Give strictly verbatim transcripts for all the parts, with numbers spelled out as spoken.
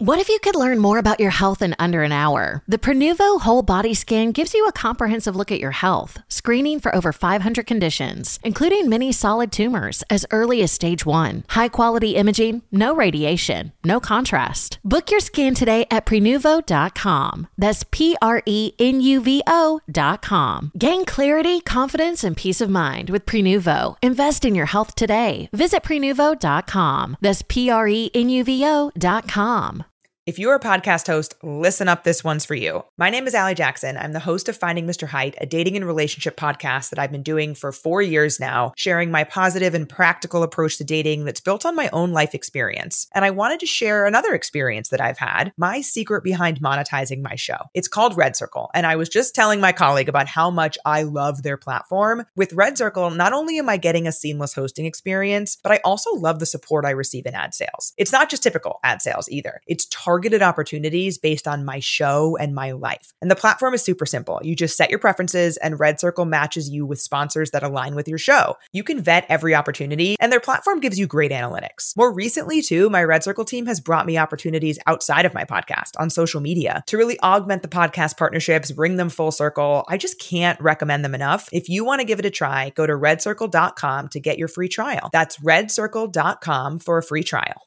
What if you could learn more about your health in under an hour? The Prenuvo Whole Body Scan gives you a comprehensive look at your health, screening for over five hundred conditions, including many solid tumors as early as stage one. High-quality imaging, no radiation, no contrast. Book your scan today at prenuvo dot com. That's P R E N U V O dot com. Gain clarity, confidence, and peace of mind with Prenuvo. Invest in your health today. Visit prenuvo dot com. That's P R E N U V O dot com. If you're a podcast host, listen up, this one's for you. My name is Allie Jackson. I'm the host of Finding Mister Height, a dating and relationship podcast that I've been doing for four years now, sharing my positive and practical approach to dating that's built on my own life experience. And I wanted to share another experience that I've had, my secret behind monetizing my show. It's called Red Circle, and I was just telling my colleague about how much I love their platform. With Red Circle, not only am I getting a seamless hosting experience, but I also love the support I receive in ad sales. It's not just typical ad sales either. It's targeted targeted opportunities based on my show and my life. And the platform is super simple. You just set your preferences and Red Circle matches you with sponsors that align with your show. You can vet every opportunity and their platform gives you great analytics. More recently too, my Red Circle team has brought me opportunities outside of my podcast on social media to really augment the podcast partnerships, bring them full circle. I just can't recommend them enough. If you want to give it a try, go to red circle dot com to get your free trial. That's red circle dot com for a free trial.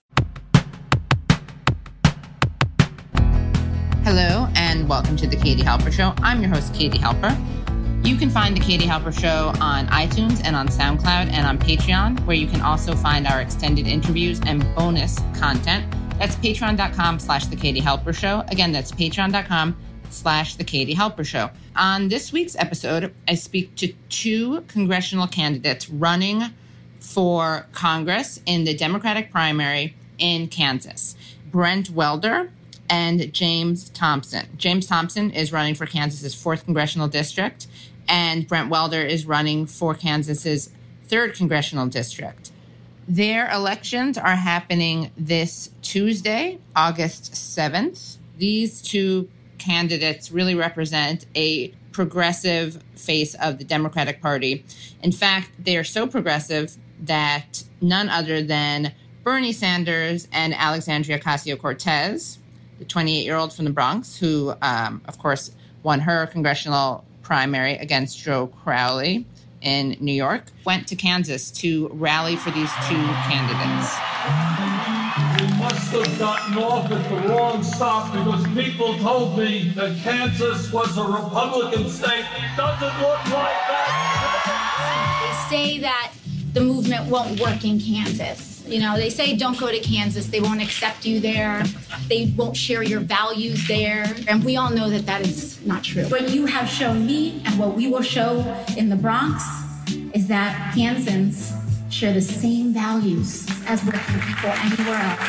Hello, and welcome to The Katie Halper Show. I'm your host, Katie Halper. You can find The Katie Halper Show on iTunes and on SoundCloud and on Patreon, where you can also find our extended interviews and bonus content. That's patreon dot com slash The Katie Halper Show. Again, that's patreon dot com slash The Katie Halper Show. On this week's episode, I speak to two congressional candidates running for Congress in the Democratic primary in Kansas. Brent Welder and James Thompson. James Thompson is running for Kansas's fourth congressional district, and Brent Welder is running for Kansas's third congressional district. Their elections are happening this Tuesday, August seventh. These two candidates really represent a progressive face of the Democratic Party. In fact, they are so progressive that none other than Bernie Sanders and Alexandria Ocasio-Cortez, the twenty-eight-year-old from the Bronx, who, um, of course, won her congressional primary against Joe Crowley in New York, went to Kansas to rally for these two candidates. We must have gotten off at the wrong stop because people told me that Kansas was a Republican state. It doesn't look like that. They say that the movement won't work in Kansas. You know, they say don't go to Kansas. They won't accept you there. They won't share your values there. And we all know that that is not true. What you have shown me and what we will show in the Bronx is that Kansans share the same values as working people anywhere else.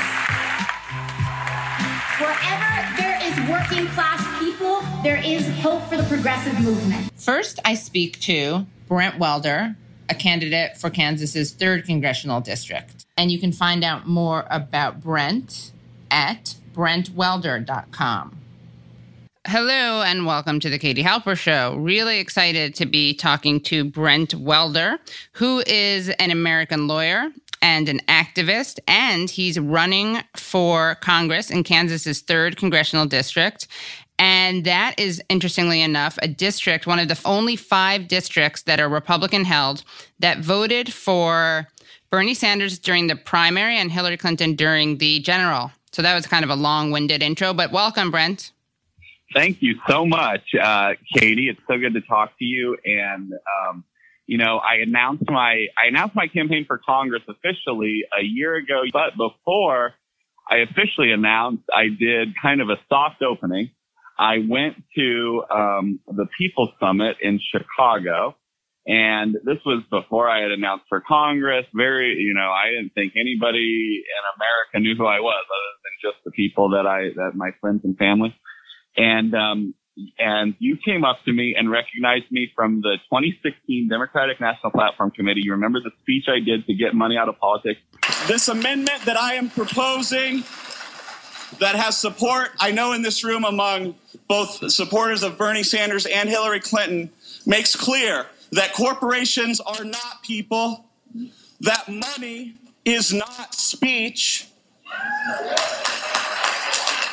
Wherever there is working class people, there is hope for the progressive movement. First, I speak to Brent Welder, a candidate for Kansas's third congressional district. And you can find out more about Brent at brent welder dot com. Hello, and welcome to The Katie Halper Show. Really excited to be talking to Brent Welder, who is an American lawyer and an activist, and he's running for Congress in Kansas's third congressional district. And that is, interestingly enough, a district, one of the only five districts that are Republican-held that voted for Bernie Sanders during the primary and Hillary Clinton during the general. So that was kind of a long-winded intro, but welcome, Brent. Thank you so much, uh, Katie. It's so good to talk to you. And, um, you know, I announced my I announced my campaign for Congress officially a year ago. But before I officially announced, I did kind of a soft opening. I went to um, the People's Summit in Chicago. And this was before I had announced for Congress. Very, you know, I didn't think anybody in America knew who I was other than just the people that I, that my friends and family. And, um, and you came up to me and recognized me from the twenty sixteen Democratic National Platform Committee. You remember the speech I did to get money out of politics? This amendment that I am proposing that has support, I know in this room among both supporters of Bernie Sanders and Hillary Clinton, makes clear that corporations are not people, that money is not speech,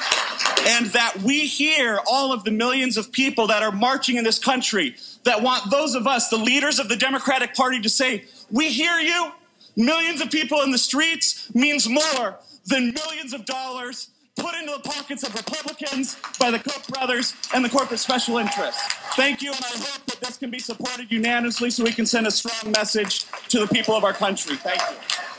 and that we hear all of the millions of people that are marching in this country that want those of us, the leaders of the Democratic Party, to say, we hear you. Millions of people in the streets means more than millions of dollars put into the pockets of Republicans by the Koch brothers and the corporate special interests. Thank you, and I hope that this can be supported unanimously so we can send a strong message to the people of our country. Thank you.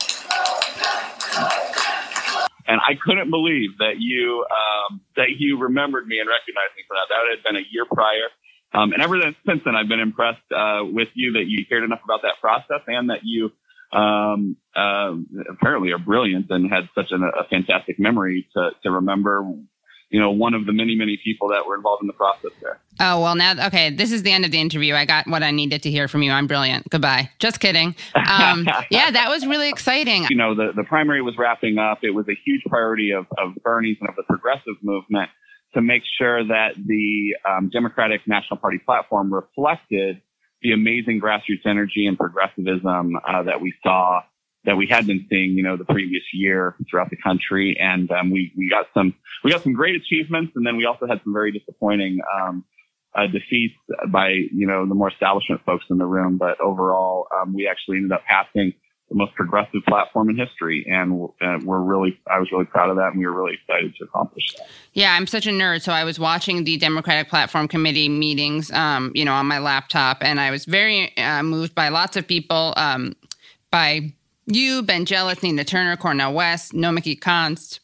And I couldn't believe that you um, that you remembered me and recognized me for that. That had been a year prior. Um, and ever since then, I've been impressed uh, with you that you cared enough about that process and that you um, uh, apparently are brilliant and had such an, a fantastic memory to, to remember, you know, one of the many, many people that were involved in the process there. Oh, well, now, okay, this is the end of the interview. I got what I needed to hear from you. I'm brilliant. Goodbye. Just kidding. Um, yeah, that was really exciting. You know, the, the primary was wrapping up. It was a huge priority of, of Bernie's and of the progressive movement to make sure that the um, Democratic National Party platform reflected the amazing grassroots energy and progressivism uh, that we saw, that we had been seeing, you know, the previous year throughout the country. And um, we, we got some we got some great achievements, and then we also had some very disappointing um, uh, defeats by, you know, the more establishment folks in the room. But overall, um, we actually ended up passing the most progressive platform in history. And uh, we're really, I was really proud of that, and we were really excited to accomplish that. Yeah, I'm such a nerd. So I was watching the Democratic Platform Committee meetings, um, you know, on my laptop, and I was very uh, moved by lots of people, um, by you, Ben Jealous, Nina Turner, Cornel West, Nomiki Konst.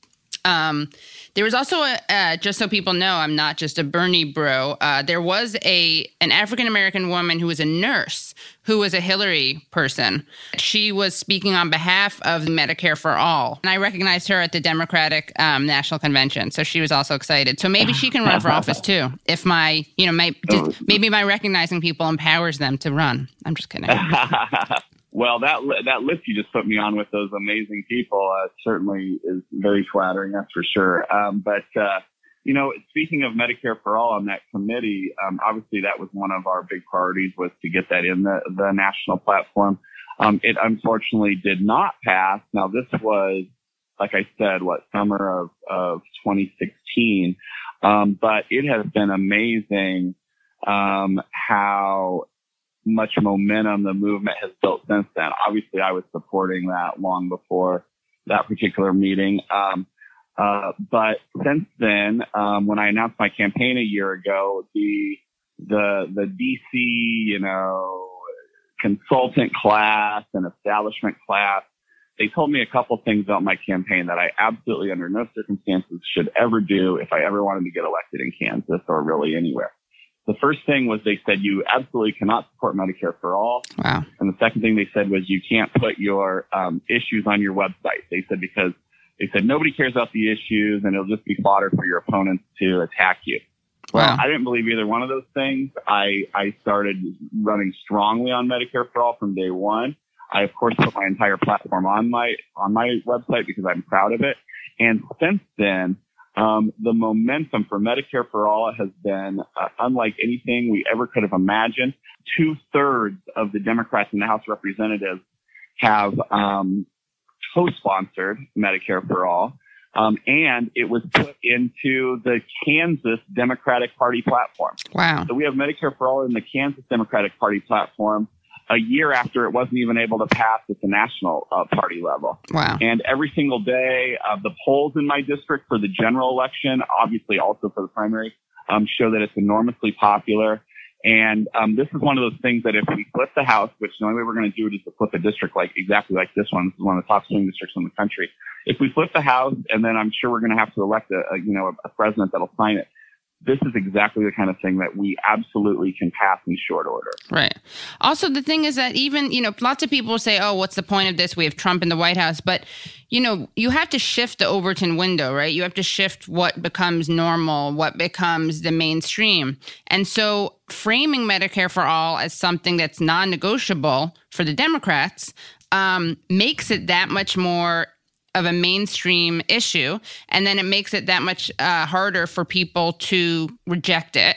Um, there was also, a, uh, just so people know, I'm not just a Bernie bro. Uh, there was a an African-American woman who was a nurse who was a Hillary person. She was speaking on behalf of Medicare for All. And I recognized her at the Democratic um, National Convention. So she was also excited. So maybe she can run for office too. If my, you know, my, maybe my recognizing people empowers them to run. I'm just kidding. Well, that that list you just put me on with those amazing people uh, certainly is very flattering, that's for sure. Um, but, uh, you know, speaking of Medicare for All on that committee, um, obviously that was one of our big priorities, was to get that in the, the national platform. Um, it unfortunately did not pass. Now, this was, like I said, what, summer of, of twenty sixteen. Um, but it has been amazing um, how much momentum the movement has built since then. Obviously, I was supporting that long before that particular meeting. Um, uh, but since then, um, when I announced my campaign a year ago, the, the, the D C, you know, consultant class and establishment class, they told me a couple things about my campaign that I absolutely under no circumstances should ever do if I ever wanted to get elected in Kansas or really anywhere. The first thing was they said you absolutely cannot support Medicare for All. Wow. And the second thing they said was you can't put your um, issues on your website. They said because they said nobody cares about the issues and it'll just be fodder for your opponents to attack you. Well, Wow. I didn't believe either one of those things. I, I started running strongly on Medicare for All from day one. I, of course, put my entire platform on my on my website because I'm proud of it. And since then, Um, the momentum for Medicare for All has been uh, unlike anything we ever could have imagined. Two thirds of the Democrats in the House of Representatives have um, co-sponsored Medicare for All, um, and it was put into the Kansas Democratic Party platform. Wow. So we have Medicare for All in the Kansas Democratic Party platform a year after it wasn't even able to pass at the national uh, party level. Wow. And every single day, uh, the polls in my district for the general election, obviously also for the primary, um, show that it's enormously popular. And um, this is one of those things that if we flip the House, which the only way we're going to do it is to flip a district like exactly like this one. This is one of the top swing districts in the country. If we flip the House, and then I'm sure we're going to have to elect a, a you know a, a president that'll sign it. This is exactly the kind of thing that we absolutely can pass in short order. Right. Also, the thing is that even, you know, lots of people say, oh, what's the point of this? We have Trump in the White House. But, you know, you have to shift the Overton window, right? You have to shift what becomes normal, what becomes the mainstream. And so framing Medicare for All as something that's non-negotiable for the Democrats um, makes it that much more of a mainstream issue, and then it makes it that much uh, harder for people to reject it.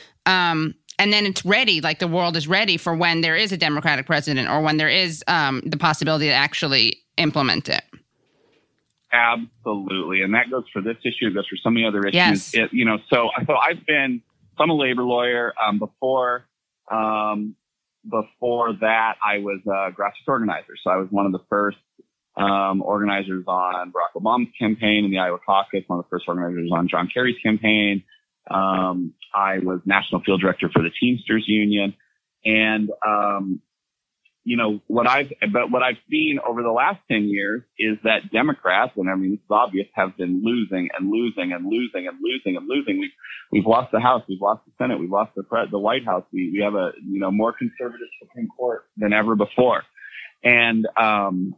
Um, and then it's ready, like the world is ready for when there is a Democratic president or when there is um, the possibility to actually implement it. Absolutely. And that goes for this issue. It goes for so many other issues. Yes. It, you know, so, so I've been, so I'm a labor lawyer. Um, before, um, before that, I was a grassroots organizer. So I was one of the first, um, organizers on Barack Obama's campaign in the Iowa caucus, one of the first organizers on John Kerry's campaign. Um, I was national field director for the Teamsters Union. And, um, you know, what I've, but what I've seen over the last ten years is that Democrats, and I mean, it's obvious, have been losing and losing and losing and losing and losing. We've, we've lost the House. We've lost the Senate. We've lost the, the White House. We, we have a, you know, more conservative Supreme Court than ever before. And, um,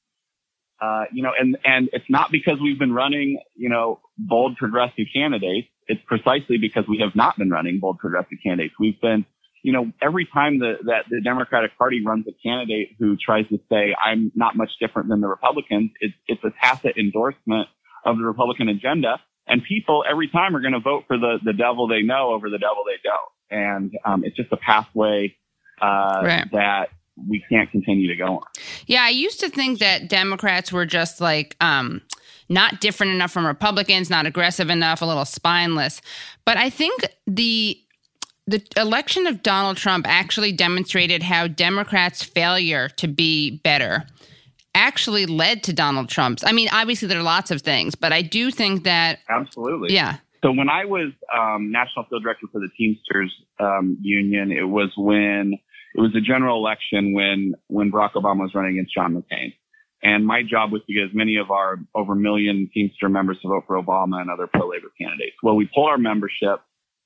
uh, you know, and, and it's not because we've been running, you know, bold progressive candidates. It's precisely because we have not been running bold progressive candidates. We've been, you know, every time the, that the Democratic Party runs a candidate who tries to say, I'm not much different than the Republicans, it's, it's a tacit endorsement of the Republican agenda. And people every time are going to vote for the, the devil they know over the devil they don't. And um, it's just a pathway uh, right. that we can't continue to go on. Yeah, I used to think that Democrats were just like um, not different enough from Republicans, not aggressive enough, a little spineless. But I think the The election of Donald Trump actually demonstrated how Democrats' failure to be better actually led to Donald Trump's. I mean, obviously there are lots of things, but I do think that... Absolutely. Yeah. So when I was um, national field director for the Teamsters um, Union, it was when it was a general election when when Barack Obama was running against John McCain. And my job was to get as many of our over a million Teamster members to vote for Obama and other pro-labor candidates. Well, we pulled our membership.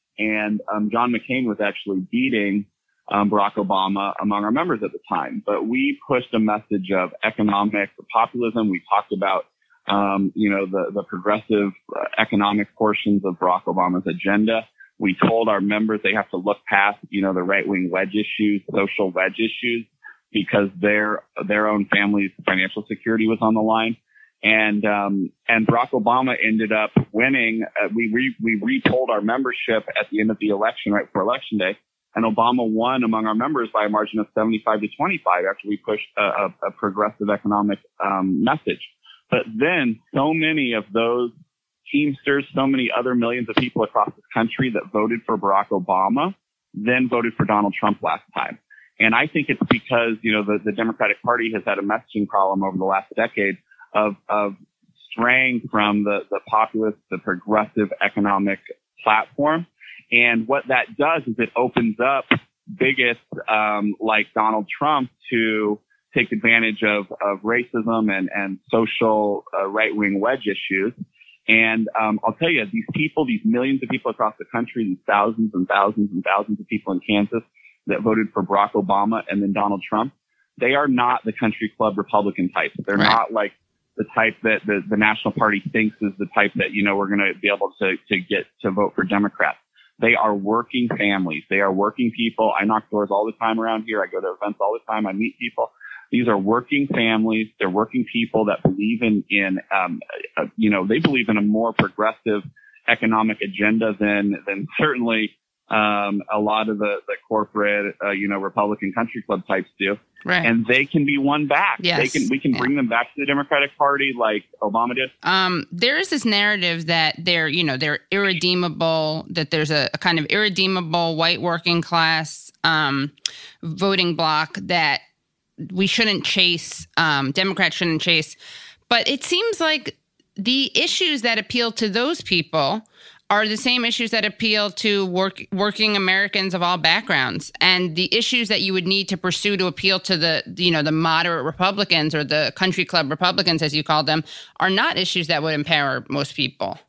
And um, John McCain was actually beating um, Barack Obama among our members at the time. But we pushed a message of economic populism. We talked about, um, you know, the, the progressive uh, economic portions of Barack Obama's agenda. We told our members they have to look past, you know, the right-wing wedge issues, social wedge issues, because their their own family's financial security was on the line. And, um, and Barack Obama ended up winning. Uh, we re, we retold our membership at the end of the election, right before election day. And Obama won among our members by a margin of seventy-five to twenty-five after we pushed a, a, a progressive economic, um, message. But then so many of those Teamsters, so many other millions of people across this country that voted for Barack Obama then voted for Donald Trump last time. And I think it's because, you know, the, the Democratic Party has had a messaging problem over the last decade of, of straying from the, the populist, the progressive economic platform. And what that does is it opens up bigots, um, like Donald Trump to take advantage of, of racism and, and social uh, right-wing wedge issues. And, um, I'll tell you, these people, these millions of people across the country, these thousands and thousands and thousands of people in Kansas that voted for Barack Obama and then Donald Trump, they are not the country club Republican type. They're right. not like the type that the, the National Party thinks is the type that, you know, we're going to be able to, to get to vote for Democrats. They are working families. They are working people. I knock doors all the time around here. I go to events all the time. I meet people. These are working families. They're working people that believe in, in, um, uh, you know, they believe in a more progressive economic agenda than, than certainly, um, a lot of the, the corporate, uh, you know, Republican country club types do. Right. And they can be won back. Yes. They can, we can bring them back to the Democratic Party like Obama did. Um, there is this narrative that they're, you know, they're irredeemable, that there's a, a kind of irredeemable white working class, um, voting bloc that we shouldn't chase, um, Democrats shouldn't chase. But it seems like the issues that appeal to those people are the same issues that appeal to work, working Americans of all backgrounds. And the issues that you would need to pursue to appeal to the, you know, the moderate Republicans or the country club Republicans, as you call them, are not issues that would empower most people.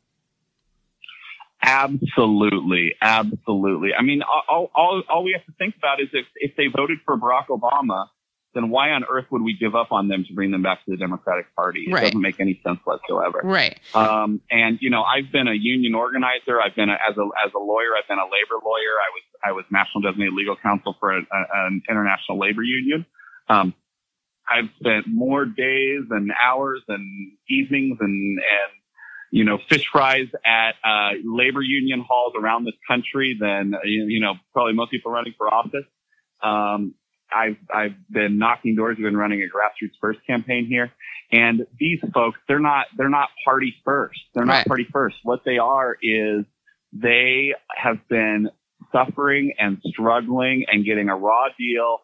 Absolutely. Absolutely. I mean, all, all, all we have to think about is if, if they voted for Barack Obama, then why on earth would we give up on them to bring them back to the Democratic Party? It right. doesn't make any sense whatsoever. Right. Um, and, you know, I've been a union organizer. I've been a, as a, as a lawyer, I've been a labor lawyer. I was, I was national designated legal counsel for a, a, an international labor union. Um, I've spent more days and hours and evenings and, and, you know, fish fries at, uh, labor union halls around this country than, you know, probably most people running for office. Um, I've, I've been knocking doors. We've been running a grassroots first campaign here. And these folks, they're not, they're not party first. They're not right. party first. What they are is they have been suffering and struggling and getting a raw deal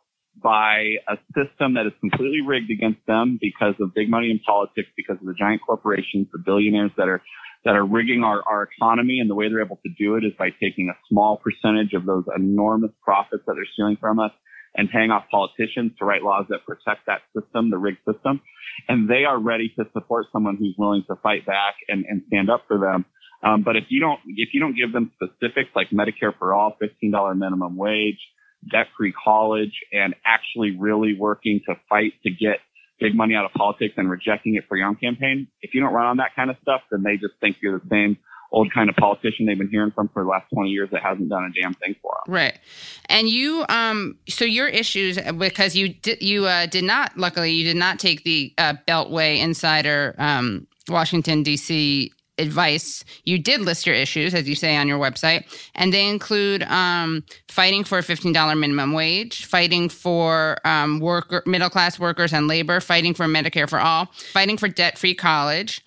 by a system that is completely rigged against them because of big money in politics, because of the giant corporations, the billionaires that are that are rigging our, our economy. And the way they're able to do it is by taking a small percentage of those enormous profits that they're stealing from us and paying off politicians to write laws that protect that system, the rigged system. And they are ready to support someone who's willing to fight back and, and stand up for them. Um, but if you don't, if you don't give them specifics like Medicare for all, fifteen dollars minimum wage, debt-free college, and actually really working to fight to get big money out of politics and rejecting it for your own campaign, if you don't run on that kind of stuff, then they just think you're the same old kind of politician they've been hearing from for the last twenty years that hasn't done a damn thing for them. Right. And you, um, so your issues, because you did, you uh, did not, luckily, you did not take the uh, Beltway Insider um, Washington, D C advice. You did list your issues, as you say on your website, and they include um, fighting for a fifteen dollars minimum wage, fighting for um, worker, middle-class workers and labor, fighting for Medicare for all, fighting for debt-free college,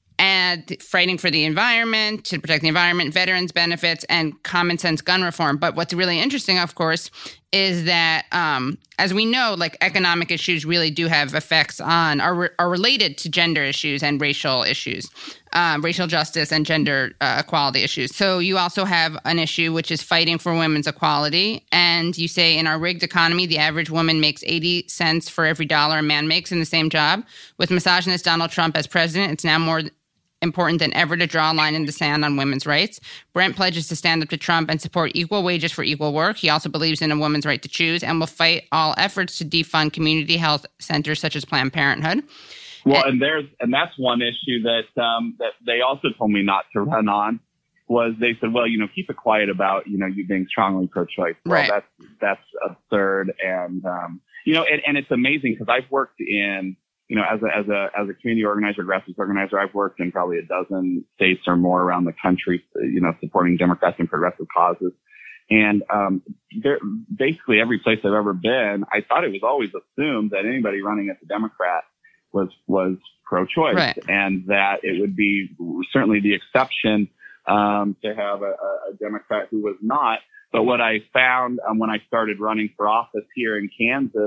and fighting for the environment, to protect the environment, veterans benefits, and common sense gun reform. But what's really interesting, of course, is that, um, as we know, like economic issues really do have effects on, are, are related to gender issues and racial issues, um, racial justice and gender uh, equality issues. So you also have an issue, which is fighting for women's equality. And you say in our rigged economy, the average woman makes eighty cents for every dollar a man makes in the same job. With misogynist Donald Trump as president, it's now more important than ever to draw a line in the sand on women's rights. Brent pledges to stand up to Trump and support equal wages for equal work. He also believes in a woman's right to choose and will fight all efforts to defund community health centers such as Planned Parenthood. Well, and, and there's and that's one issue that um, that they also told me not to run on. Was they said, well, you know, keep it quiet about, you know, you being strongly pro-choice. Well, right. that's that's absurd, and um, you know, and, and it's amazing because I've worked in. You know, as a, as a, as a community organizer, grassroots organizer, I've worked in probably a dozen states or more around the country, you know, supporting Democrats and progressive causes. And, um, there, basically every place I've ever been, I thought it was always assumed that anybody running as a Democrat was, was pro-choice, right. and that it would be certainly the exception, um, to have a, a Democrat who was not. But what I found, um, when I started running for office here in Kansas,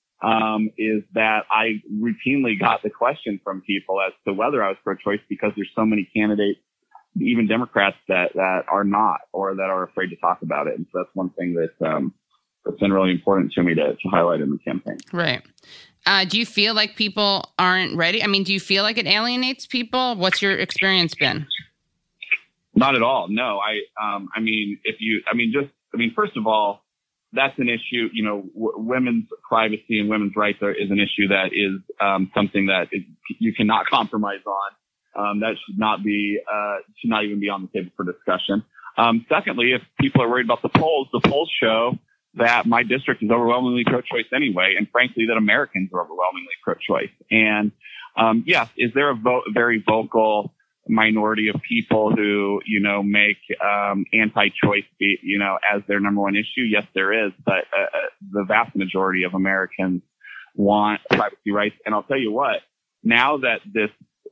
um, is that I routinely got the question from people as to whether I was pro-choice because there's so many candidates, even Democrats, that, that are not or that are afraid to talk about it. And so that's one thing that, um, that's been really important to me to, to highlight in the campaign. Right. Uh, do you feel like people aren't ready? I mean, do you feel like it alienates people? What's your experience been? Not at all. No, I, um, I mean, if you, I mean, just, I mean, first of all, that's an issue, you know, w- women's privacy and women's rights are, is an issue that is um, something that is, you cannot compromise on. Um, that should not be, uh, should not even be on the table for discussion. Um, secondly, if people are worried about the polls, the polls show that my district is overwhelmingly pro-choice anyway, and frankly, that Americans are overwhelmingly pro-choice. And um, yes, is there a vo- very vocal minority of people who, you know, make um, anti-choice, be, you know, as their number one issue? Yes, there is, but uh, the vast majority of Americans want privacy rights. And I'll tell you what, now that this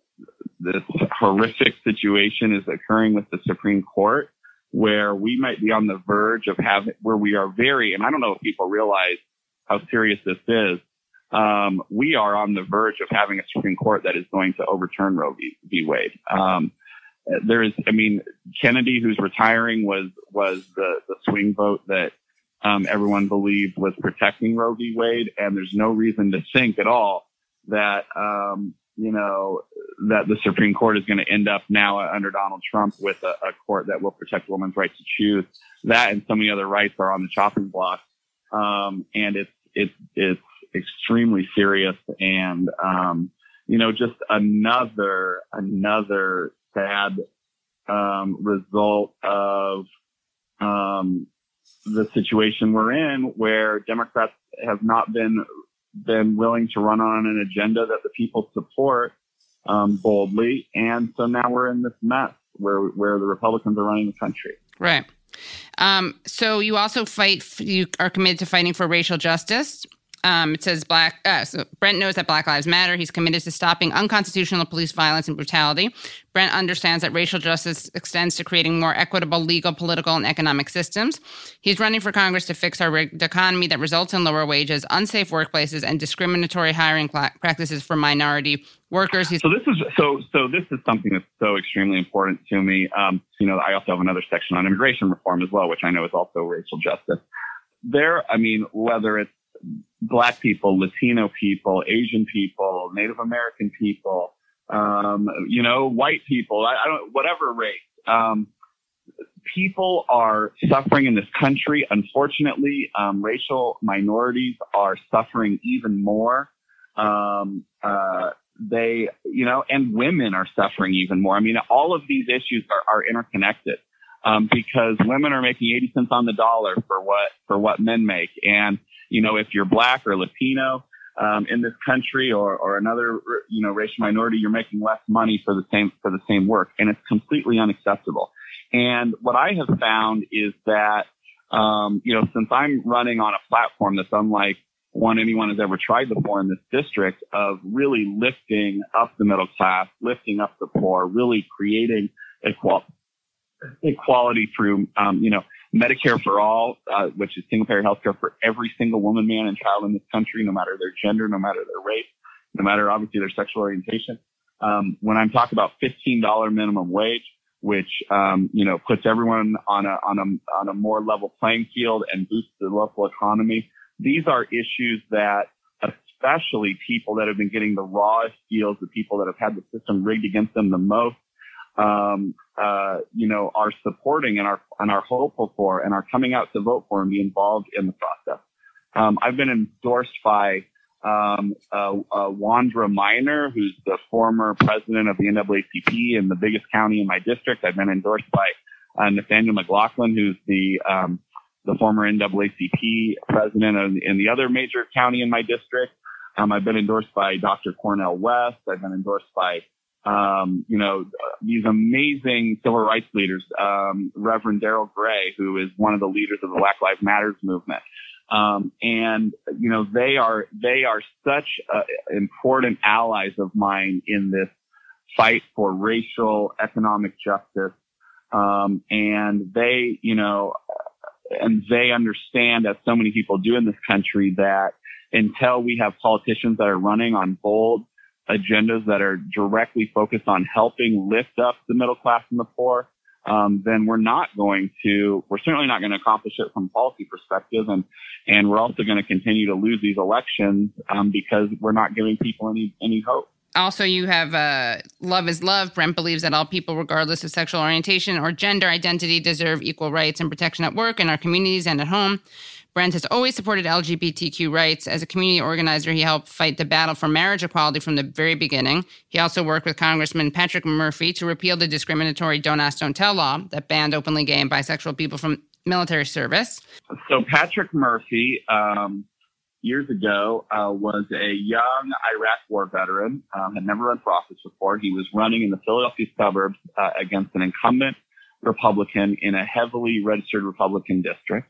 this horrific situation is occurring with the Supreme Court, where we might be on the verge of having, where we are very, and I don't know if people realize how serious this is, Um, we are on the verge of having a Supreme Court that is going to overturn Roe v. v. Wade. Um, there is, I mean, Kennedy, who's retiring, was was the, the swing vote that um, everyone believed was protecting Roe v. Wade, and there's no reason to think at all that um, you know that the Supreme Court is going to end up now under Donald Trump with a, a court that will protect women's right to choose. That and so many other rights are on the chopping block, um, and it's it's it's extremely serious, and um you know just another another sad um result of um the situation we're in, where Democrats have not been been willing to run on an agenda that the people support um boldly, and so now we're in this mess where where the Republicans are running the country. Right. Um, so you also fight, you are committed to fighting for racial justice. Um, it says Black. Uh, so Brent knows that Black Lives Matter. He's committed to stopping unconstitutional police violence and brutality. Brent understands that racial justice extends to creating more equitable legal, political, and economic systems. He's running for Congress to fix our rigged economy that results in lower wages, unsafe workplaces, and discriminatory hiring pla- practices for minority workers. He's- so this is so so this is something that's so extremely important to me. Um, you know, I also have another section on immigration reform as well, which I know is also racial justice. There, I mean, whether it's Black people, Latino people, Asian people, Native American people, um, you know, white people, I, I don't, whatever race, um, people are suffering in this country. Unfortunately, um, racial minorities are suffering even more. Um, uh, they, you know, and women are suffering even more. I mean, all of these issues are, are interconnected. Um, because women are making eighty cents on the dollar for what, for what men make. And, you know, if you're Black or Latino, um, in this country or, or another, you know, racial minority, you're making less money for the same, for the same work. And it's completely unacceptable. And what I have found is that, um, you know, since I'm running on a platform that's unlike one anyone has ever tried before in this district of really lifting up the middle class, lifting up the poor, really creating equality. equality through, um, you know, Medicare for all, uh, which is single payer healthcare for every single woman, man, and child in this country, no matter their gender, no matter their race, no matter obviously their sexual orientation. Um, when I'm talking about fifteen dollars minimum wage, which, um, you know, puts everyone on a, on a, on a more level playing field and boosts the local economy. These are issues that especially people that have been getting the rawest deals, the people that have had the system rigged against them the most, um, uh, you know, are supporting and are, and are hopeful for and are coming out to vote for and be involved in the process. Um, I've been endorsed by, um, uh, uh, Wandra Minor, who's the former president of the N double A C P in the biggest county in my district. I've been endorsed by, uh, Nathaniel McLaughlin, who's the, um, the former N double A C P president of, in the other major county in my district. Um, I've been endorsed by Doctor Cornel West. I've been endorsed by, Um, you know, these amazing civil rights leaders, um, Reverend Daryl Gray, who is one of the leaders of the Black Lives Matter movement. Um, and, you know, they are, they are such uh, important allies of mine in this fight for racial economic justice. Um, and they, you know, and they understand, as so many people do in this country, that until we have politicians that are running on bold agendas that are directly focused on helping lift up the middle class and the poor, um, then we're not going to, we're certainly not going to accomplish it from a policy perspective. And, and we're also going to continue to lose these elections, um, because we're not giving people any, any hope. Also, you have uh, Love is Love. Brent believes that all people, regardless of sexual orientation or gender identity, deserve equal rights and protection at work, in our communities, and at home. Brent has always supported L G B T Q rights. As a community organizer, he helped fight the battle for marriage equality from the very beginning. He also worked with Congressman Patrick Murphy to repeal the discriminatory Don't Ask, Don't Tell law that banned openly gay and bisexual people from military service. So Patrick Murphy, um, years ago, uh, was a young Iraq war veteran, um, had never run for office before. He was running in the Philadelphia suburbs uh, against an incumbent Republican in a heavily registered Republican district.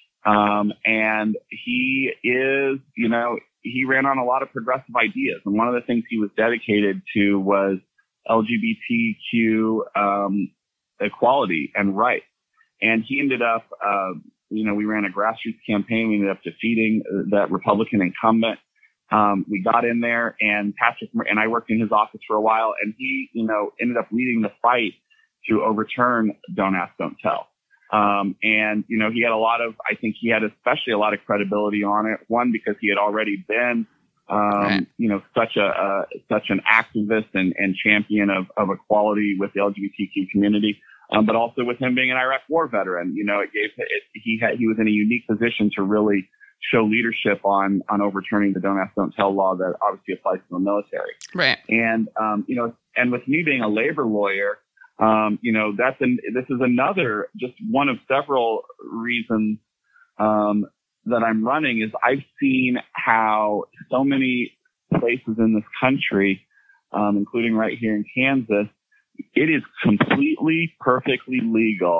Um, and he is, you know, he ran on a lot of progressive ideas. And one of the things he was dedicated to was L G B T Q, um, equality and rights. And he ended up, uh, you know, we ran a grassroots campaign. We ended up defeating that Republican incumbent. Um, we got in there, and Patrick, and I worked in his office for a while, and he, you know, ended up leading the fight to overturn Don't Ask, Don't Tell. Um, and, you know, he had a lot of, I think he had especially a lot of credibility on it. One, because he had already been, um, right. you know, such a, uh, such an activist and, and champion of, of equality with the L G B T Q community. Um, but also with him being an Iraq war veteran, you know, it gave, it, he had, he was in a unique position to really show leadership on, on overturning the Don't Ask, Don't Tell law that obviously applies to the military. Right. And, um, you know, and with me being a labor lawyer, Um, you know, that's an, this is another, just one of several reasons, um, that I'm running is I've seen how so many places in this country, um, including right here in Kansas, it is completely, perfectly legal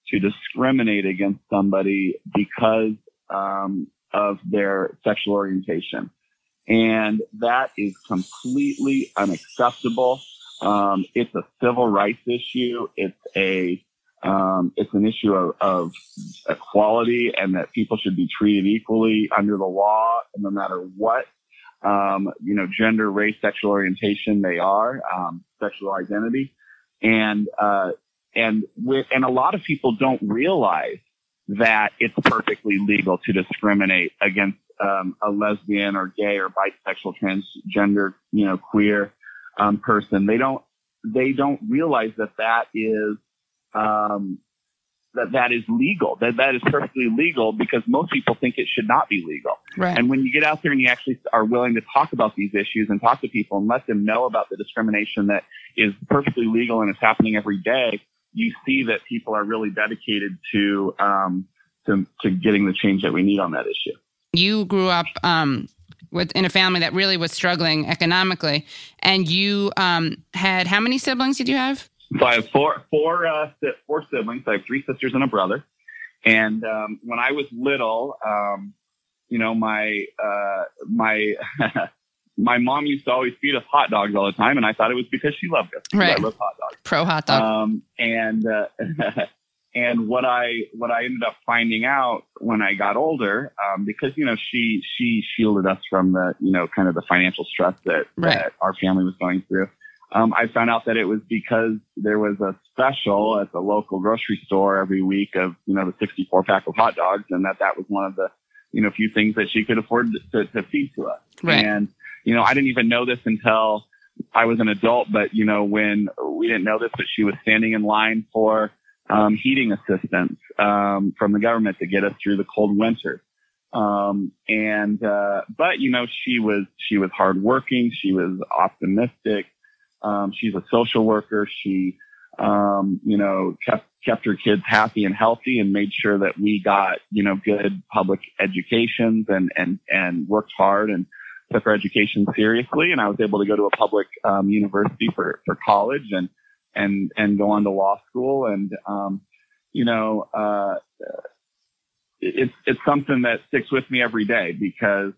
to discriminate against somebody because um, of their sexual orientation. And that is completely unacceptable. Um, it's a civil rights issue. It's a um, it's an issue of, of equality, and that people should be treated equally under the law, no matter what um, you know, gender, race, sexual orientation they are, um, sexual identity, and uh, and with and a lot of people don't realize that it's perfectly legal to discriminate against um, a lesbian or gay or bisexual, transgender, you know, queer um, person. They don't they don't realize that that is um, that that is legal. That that is perfectly legal, because most people think it should not be legal. Right. And when you get out there and you actually are willing to talk about these issues and talk to people and let them know about the discrimination that is perfectly legal and is happening every day, you see that people are really dedicated to um, to, to getting the change that we need on that issue. You grew up um, with in a family that really was struggling economically, and you um, had how many siblings did you have? So I have four four uh, four siblings. I have three sisters and a brother. And um, when I was little, um, you know, my uh, my my mom used to always feed us hot dogs all the time, and I thought it was because she loved us. Right. I love hot dogs. Pro hot dog. Um, and uh, and what I what I ended up finding out when I got older, um, because you know she she shielded us from the you know kind of the financial stress that, right. that our family was going through. Um, I found out that it was because there was a special at the local grocery store every week of you know the sixty-four pack of hot dogs, and that that was one of the you know few things that she could afford to, to feed to us. Right. And you know I didn't even know this until I was an adult, but you know when we didn't know this, but she was standing in line for um, heating assistance um, from the government to get us through the cold winter. Um, and uh, but you know she was she was hardworking. She was optimistic. Um, she's a social worker. She, um, you know, kept, kept her kids happy and healthy and made sure that we got, you know, good public educations and, and, and worked hard and took our education seriously. And I was able to go to a public, um, university for, for college and, and, and go on to law school. And, um, you know, uh, it's, it's something that sticks with me every day because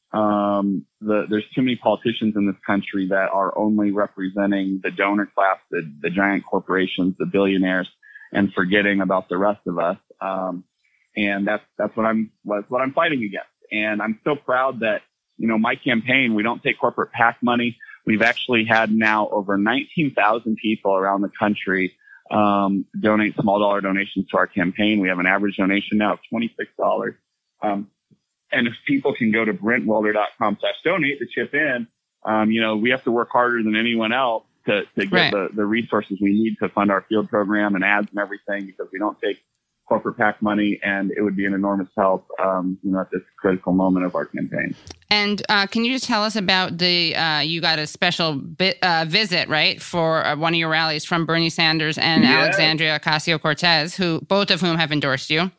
Um, the, there's too many politicians in this country that are only representing the donor class, the, the giant corporations, the billionaires, and forgetting about the rest of us. Um, and that's, that's what I'm, that's what I'm fighting against. And I'm so proud that, you know, my campaign, we don't take corporate PAC money. We've actually had now over nineteen thousand people around the country, um, donate small dollar donations to our campaign. We have an average donation now of twenty-six dollars. Um, And if people can go to brent welder dot com slash donate to chip in, um, you know, we have to work harder than anyone else to, to get right. the, the resources we need to fund our field program and ads and everything, because we don't take corporate PAC money, and it would be an enormous help, um, you know, at this critical moment of our campaign. And uh, can you just tell us about the, uh, you got a special bit, uh, visit, right, for uh, one of your rallies from Bernie Sanders and yes. Alexandria Ocasio-Cortez, who both of whom have endorsed you.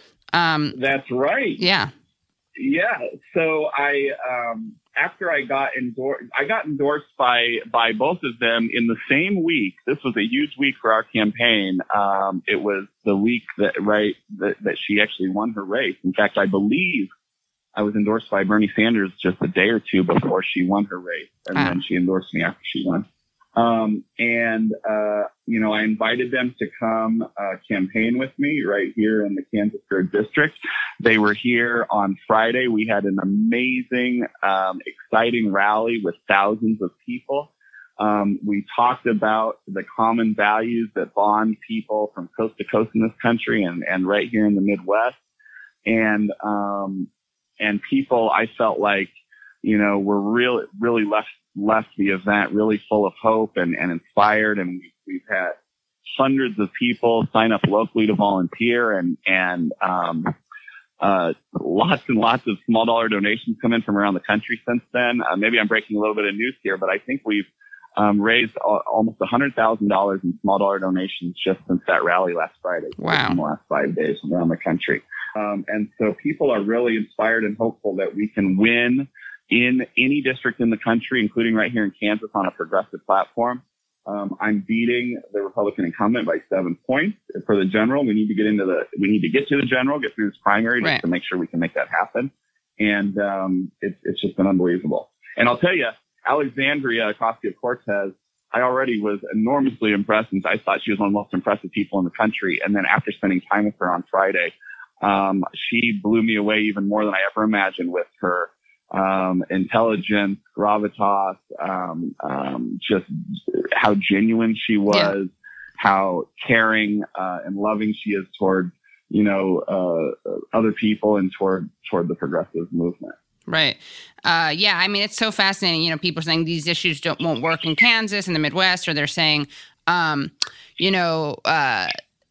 Um, That's right. Yeah. Yeah. So I, um, after I got endorsed, I got endorsed by, by both of them in the same week. This was a huge week for our campaign. Um, it was the week that, right, that, that she actually won her race. In fact, I believe I was endorsed by Bernie Sanders just a day or two before she won her race. And ah. then she endorsed me after she won. Um, and, uh, you know, I invited them to come, uh, campaign with me right here in the Kansas third District. They were here on Friday. We had an amazing, um, exciting rally with thousands of people. Um, we talked about the common values that bond people from coast to coast in this country and, and right here in the Midwest. And, um, and people, I felt like, you know, were really, really left, left the event really full of hope and, and inspired. And we, we've had hundreds of people sign up locally to volunteer and, and, um, uh, lots and lots of small dollar donations come in from around the country since then. Uh, maybe I'm breaking a little bit of news here, but I think we've, um, raised a- almost a hundred thousand dollars in small dollar donations just since that rally last Friday. Wow. In the last five days around the country. Um, and so people are really inspired and hopeful that we can win in any district in the country, including right here in Kansas on a progressive platform. Um, I'm beating the Republican incumbent by seven points for the general. We need to get into the, we need to get to the general, get through this primary right. just to make sure we can make that happen. And, um, it's, it's just been unbelievable. And I'll tell you, Alexandria Ocasio-Cortez, I already was enormously impressed, and I thought she was one of the most impressive people in the country. And then after spending time with her on Friday, um, she blew me away even more than I ever imagined with her um, intelligence, gravitas, um, um, just how genuine she was, yeah. how caring uh, and loving she is toward, you know, uh, other people and toward toward the progressive movement. Right. Uh, yeah. I mean, it's so fascinating. You know, people are saying these issues don't won't work in Kansas and the Midwest, or they're saying, um, you know, uh,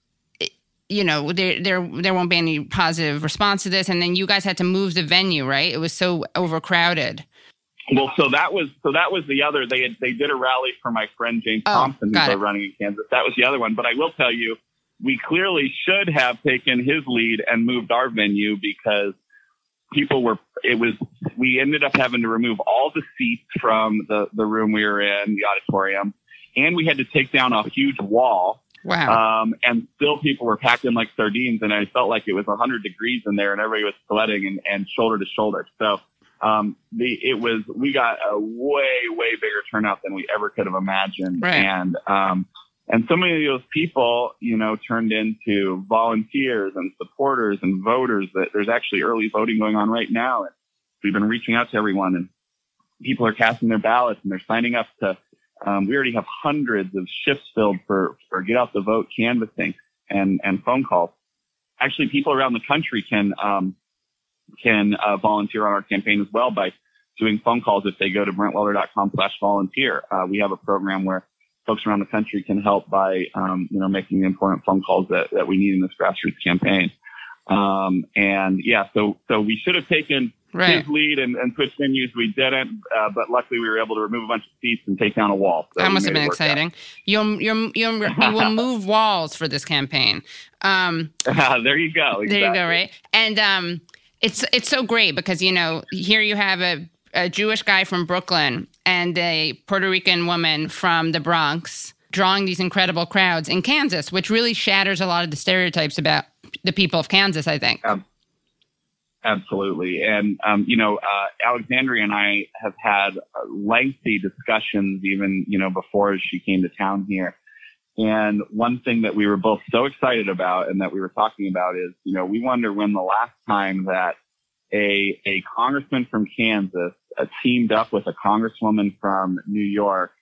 you know, there there there won't be any positive response to this. And then you guys had to move the venue, right? It was so overcrowded. Well, so that was so that was the other. They had, they did a rally for my friend James oh, Thompson, who's running in Kansas. That was the other one. But I will tell you, we clearly should have taken his lead and moved our venue because people were, it was, we ended up having to remove all the seats from the, the room we were in, the auditorium, and we had to take down a huge wall. Wow. Um, and still people were packed in like sardines, and I felt like it was one hundred degrees in there and everybody was sweating and, and shoulder to shoulder. So, um, the, it was, we got a way, way bigger turnout than we ever could have imagined. Right. And, um, And so many of those people, you know, turned into volunteers and supporters and voters. That there's actually early voting going on right now. And we've been reaching out to everyone, and people are casting their ballots and they're signing up to, um, we already have hundreds of shifts filled for, for get out the vote canvassing and, and phone calls. Actually, people around the country can, um, can, uh, volunteer on our campaign as well by doing phone calls if they go to brent welder dot com slash volunteer. Uh, we have a program where folks around the country can help by, um, you know, making the important phone calls that, that we need in this grassroots campaign. Um, and yeah, so, so we should have taken right. his lead and, and switched venues. We didn't, uh, but luckily we were able to remove a bunch of seats and take down a wall. So that must have been exciting. You'll, you'll, you'll, you will move walls for this campaign. Um, uh, there you go. Exactly. There you go. Right. And, um, it's, it's so great because, you know, here you have a, a Jewish guy from Brooklyn and a Puerto Rican woman from the Bronx drawing these incredible crowds in Kansas, which really shatters a lot of the stereotypes about the people of Kansas, I think. Um, absolutely. And, um, you know, uh, Alexandria and I have had lengthy discussions even, you know, before she came to town here. And one thing that we were both so excited about and that we were talking about is, you know, we wonder when the last time that a, a congressman from Kansas uh, teamed up with a congresswoman from New York,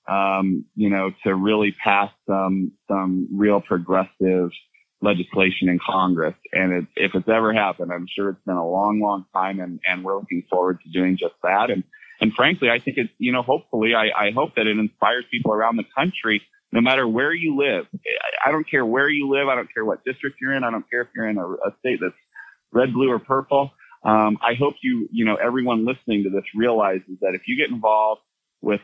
um, you know, to really pass some, some real progressive legislation in Congress. And it, if it's ever happened, I'm sure it's been a long, long time, and, and we're looking forward to doing just that. And, and frankly, I think it's, you know, hopefully I, I hope that it inspires people around the country, no matter where you live. I don't care where you live. I don't care what district you're in. I don't care if you're in a, a state that's red, blue, or purple. Um, I hope you, you know, everyone listening to this realizes that if you get involved with a,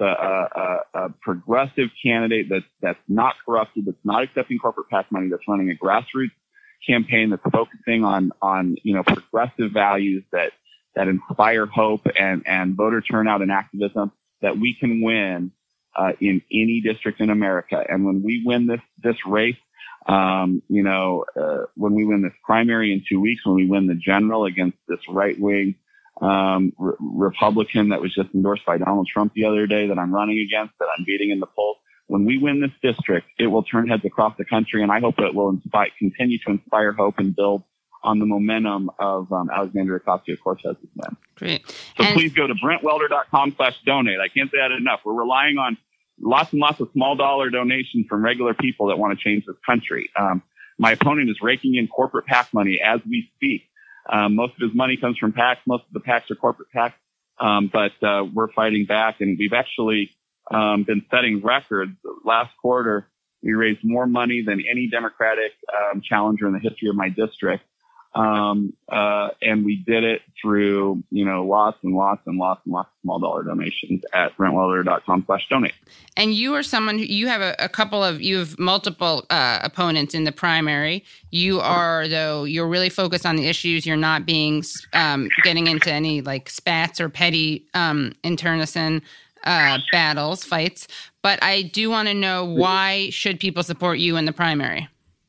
a, a progressive candidate that's, that's not corrupted, that's not accepting corporate PAC money, that's running a grassroots campaign that's focusing on, on, you know, progressive values that, that inspire hope and, and voter turnout and activism, that we can win, uh, in any district in America. And when we win this, this race, Um, you know, uh, when we win this primary in two weeks, when we win the general against this right wing, um, re- Republican that was just endorsed by Donald Trump the other day that I'm running against, that I'm beating in the polls, when we win this district, it will turn heads across the country. And I hope it will inspire, continue to inspire hope and build on the momentum of, um, Alexandria Ocasio-Cortez's men. Great. So and- please go to brent welder dot com slash donate. I can't say that enough. We're relying on lots and lots of small dollar donations from regular people that want to change this country. Um, my opponent is raking in corporate PAC money as we speak. Um, most of his money comes from PACs. Most of the PACs are corporate PACs. Um, but, uh, we're fighting back, and we've actually, um, been setting records. Last quarter, we raised more money than any Democratic, um, challenger in the history of my district. Um, uh, and we did it through, you know, lots and lots and lots and lots of small dollar donations at brent welder dot com slash donate. And you are someone who, you have a, a couple of, you have multiple, uh, opponents in the primary. You are, though, you're really focused on the issues. You're not being, um, getting into any like spats or petty, um, internecine. uh, battles, fights. But I do want to know, why should people support you in the primary?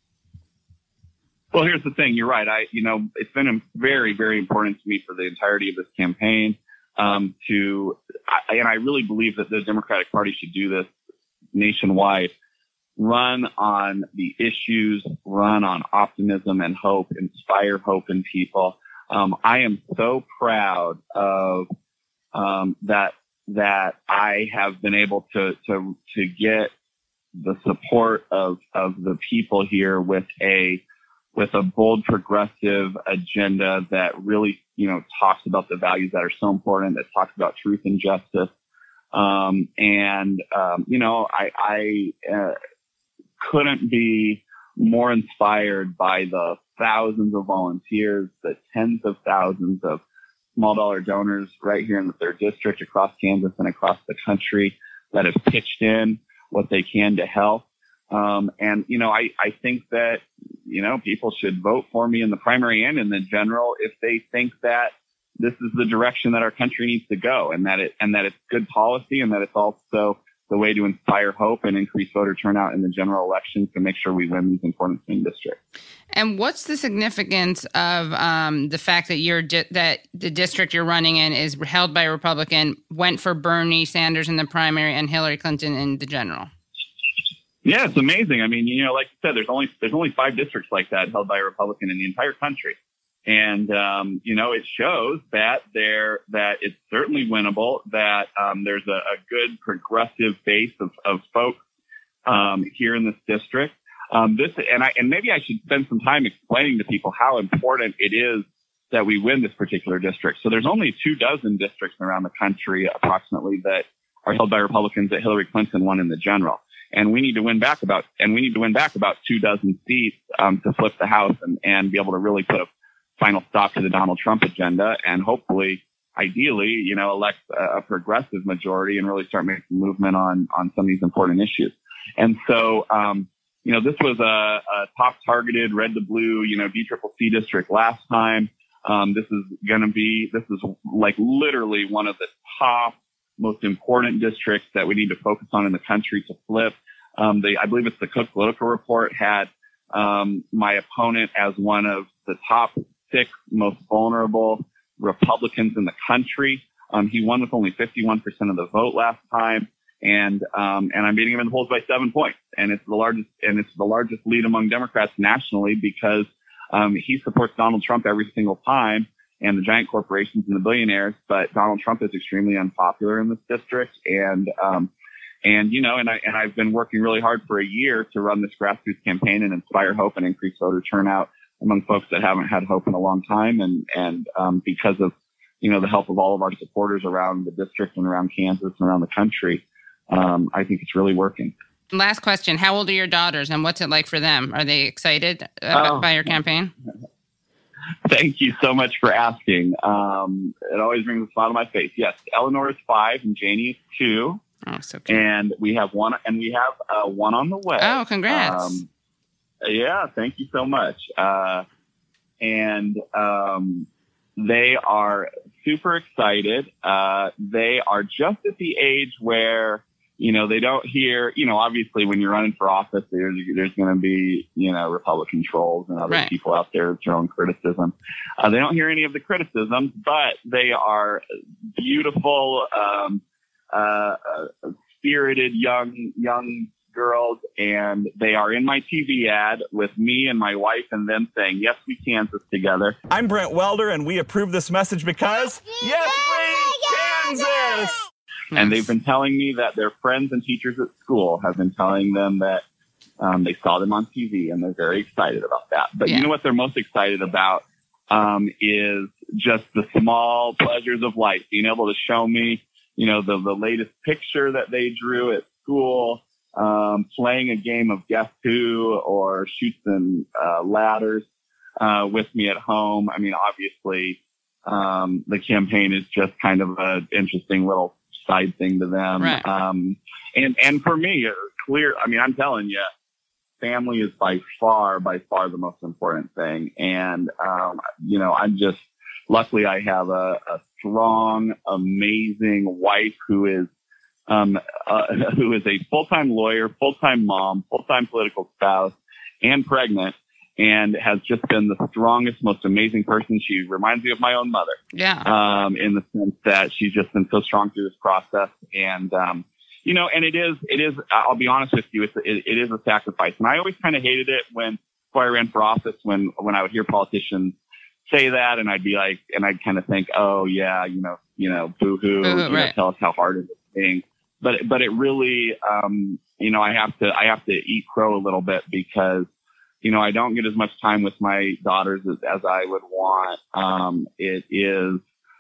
Well, here's the thing. You're right. I, you know, it's been very, very important to me for the entirety of this campaign um, to, I, and I really believe that the Democratic Party should do this nationwide. Run on the issues, run on optimism and hope, inspire hope in people. Um, I am so proud of um, that that I have been able to to to get the support of of the people here with a with a bold progressive agenda that really, you know, talks about the values that are so important, that talks about truth and justice. Um, and, um, you know, I, I uh, couldn't be more inspired by the thousands of volunteers, the tens of thousands of small dollar donors right here in the third district, across Kansas and across the country, that have pitched in what they can to help. Um, and, you know, I, I think that, you know, people should vote for me in the primary and in the general if they think that this is the direction that our country needs to go, and that it, and that it's good policy, and that it's also the way to inspire hope and increase voter turnout in the general elections to make sure we win these important swing districts. And what's the significance of um, the fact that you're di- that the district you're running in is held by a Republican, went for Bernie Sanders in the primary and Hillary Clinton in the general? Yeah, it's amazing. I mean, you know, like you said, there's only there's only five districts like that held by a Republican in the entire country. And, um, you know, it shows that there, that it's certainly winnable, that, um, there's a, a good progressive base of, of folks, um, here in this district. Um, this, and I, and maybe I should spend some time explaining to people how important it is that we win this particular district. So there's only two dozen districts around the country, approximately, that are held by Republicans that Hillary Clinton won in the general. And we need to win back about, and we need to win back about two dozen seats, um, to flip the House and, and be able to really put a final stop to the Donald Trump agenda, and hopefully, ideally, you know, elect a, a progressive majority and really start making movement on, on some of these important issues. And so, um, you know, this was a, a top targeted red to blue, you know, D C C C district last time. Um, this is going to be, this is like literally one of the top most important districts that we need to focus on in the country to flip. Um, the, I believe it's the Cook Political Report had, um, my opponent as one of the top six most vulnerable Republicans in the country. Um, he won with only fifty-one percent of the vote last time. And, um, and I'm beating him in the polls by seven points. And it's the largest, and it's the largest lead among Democrats nationally because, um, he supports Donald Trump every single time, and the giant corporations and the billionaires. But Donald Trump is extremely unpopular in this district. And, um, and, you know, and I, and I've been working really hard for a year to run this grassroots campaign and inspire hope and increase voter turnout among folks that haven't had hope in a long time. And, and, um, because of, you know, the help of all of our supporters around the district and around Kansas and around the country, um, I think it's really working. Last question. How old are your daughters, and what's it like for them? Are they excited uh, oh. by your campaign? Thank you so much for asking. Um, it always brings a smile to my face. Yes. Eleanor is five and Janie is two. Oh, so cute. And we have one, and we have, uh, one on the way. Oh, congrats. Um, Yeah, thank you so much. Uh, and um, they are super excited. Uh, they are just at the age where, you know, they don't hear, you know, obviously when you're running for office, there's, there's going to be, you know, Republican trolls and other right. people out there throwing criticism. Uh, they don't hear any of the criticisms, but they are beautiful, um, uh, uh, spirited young, young girls, and they are in my T V ad with me and my wife and them saying, "Yes, we Kansas together." I'm Brent Welder, and we approve this message because, yes, we Kansas! And they've been telling me that their friends and teachers at school have been telling them that um, they saw them on T V, and they're very excited about that. But yeah. You know what they're most excited about um, is just the small pleasures of life, being able to show me, you know, the, the latest picture that they drew at school, um, playing a game of Guess Who or Chutes and uh, Ladders uh, with me at home. I mean, obviously, um, the campaign is just kind of an interesting little side thing to them. Right. Um, and, and for me, clear, I mean, I'm telling you, family is by far, by far the most important thing. And, um, you know, I'm just, luckily I have a, a strong, amazing wife who is um, uh, who is a full-time lawyer, full-time mom, full-time political spouse, and pregnant, and has just been the strongest, most amazing person. She reminds me of my own mother. Yeah. Um, in the sense that she's just been so strong through this process. And, um, you know, and it is, it is, I'll be honest with you, it's, it, it is a sacrifice. And I always kind of hated it when, before I ran for office, when, when I would hear politicians say that, and I'd be like, and I'd kind of think, oh yeah, you know, you know, boo hoo, you know, right. tell us how hard it is being. But, but it really, um, you know, I have to, I have to eat crow a little bit because, you know, I don't get as much time with my daughters as, as I would want. Um, it is,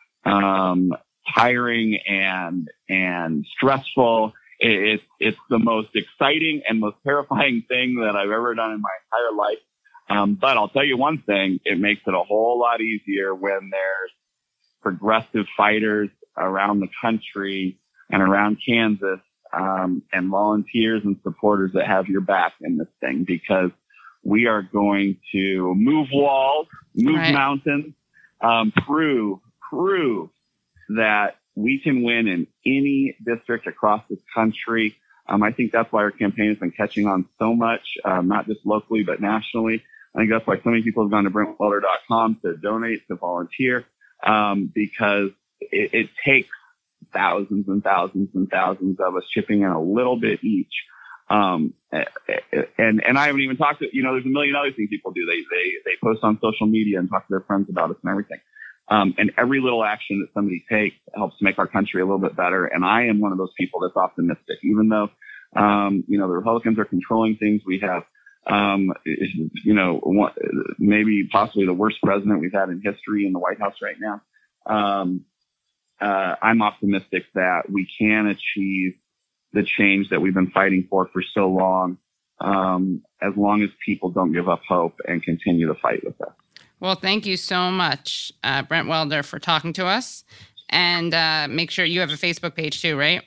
um, tiring and, and stressful. It, it's, it's the most exciting and most terrifying thing that I've ever done in my entire life. Um, but I'll tell you one thing, it makes it a whole lot easier when there's progressive fighters around the country and around Kansas, um, and volunteers and supporters that have your back in this thing, because we are going to move walls, move right. mountains, um, prove, prove that we can win in any district across this country. Um, I think that's why our campaign has been catching on so much, um, not just locally, but nationally. I think that's why so many people have gone to brent welder dot com to donate, to volunteer, um, because it, it takes thousands and thousands and thousands of us chipping in a little bit each. Um, and, and I haven't even talked to, you know, there's a million other things people do. They, they, they post on social media and talk to their friends about us and everything. Um, and every little action that somebody takes helps make our country a little bit better. And I am one of those people that's optimistic, even though, um, you know, the Republicans are controlling things. We have, um, you know, one, maybe possibly the worst president we've had in history in the White House right now. Um, uh, I'm optimistic that we can achieve the change that we've been fighting for for so long, um, as long as people don't give up hope and continue to fight with us. Well, thank you so much, uh, Brent Welder, for talking to us. And uh, make sure you have a Facebook page too, right?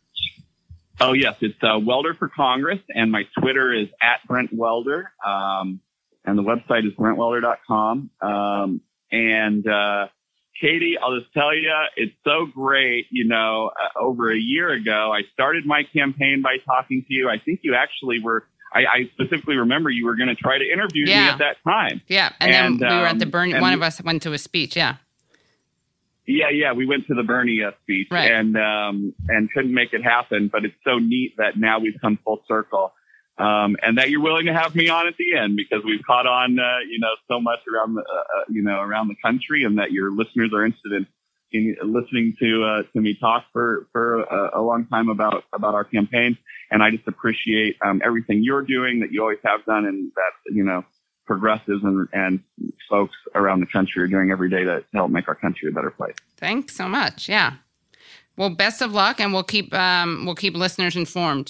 Oh, yes. It's uh, Welder for Congress, and my Twitter is at Brent Welder, um, and the website is brent welder dot com. Um, and uh, Katie, I'll just tell you, it's so great. You know, uh, over a year ago, I started my campaign by talking to you. I think you actually were, I, I specifically remember you were going to try to interview yeah. me at that time. Yeah. And, and then we um, were at the Bernie, one of us went to a speech. Yeah. Yeah. Yeah. We went to the Bernie uh, speech right. and, um, and couldn't make it happen, but it's so neat that now we've come full circle. Um, and that you're willing to have me on at the end, because we've caught on, uh, you know, so much around the, uh, you know, around the country, and that your listeners are interested in, in listening to, uh, to me talk for, for a, a long time about, about our campaign. And I just appreciate, um, everything you're doing, that you always have done, and that, you know, progressives and, and folks around the country are doing every day to help make our country a better place. Thanks so much. Yeah. Well, best of luck, and we'll keep, um, we'll keep listeners informed.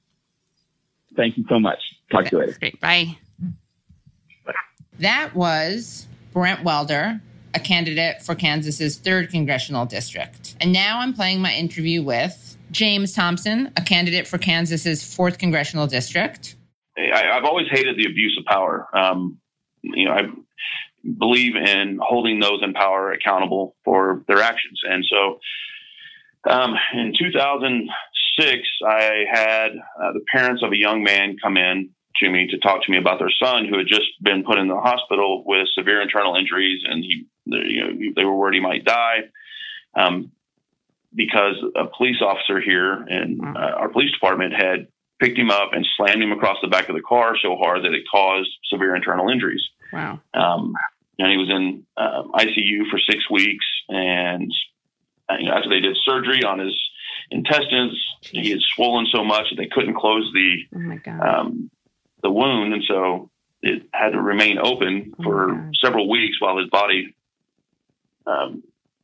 Thank you so much. Talk to you later. Great. Bye. Bye. That was Brent Welder, a candidate for Kansas's third congressional district. And now I'm playing my interview with James Thompson, a candidate for Kansas's fourth congressional district. I, I've always hated the abuse of power. Um, you know, I believe in holding those in power accountable for their actions. And so um, in two thousand six, I had uh, the parents of a young man come in to me to talk to me about their son, who had just been put in the hospital with severe internal injuries, and he, you know, they were worried he might die, um, because a police officer here in uh, our police department had picked him up and slammed him across the back of the car so hard that it caused severe internal injuries. Wow. Um, and he was in uh, I C U for six weeks, and uh, you know, after they did surgery on his intestines, Jeez. He had swollen so much that they couldn't close the oh my God. um, the wound, and so it had to remain open oh for several weeks while his body um,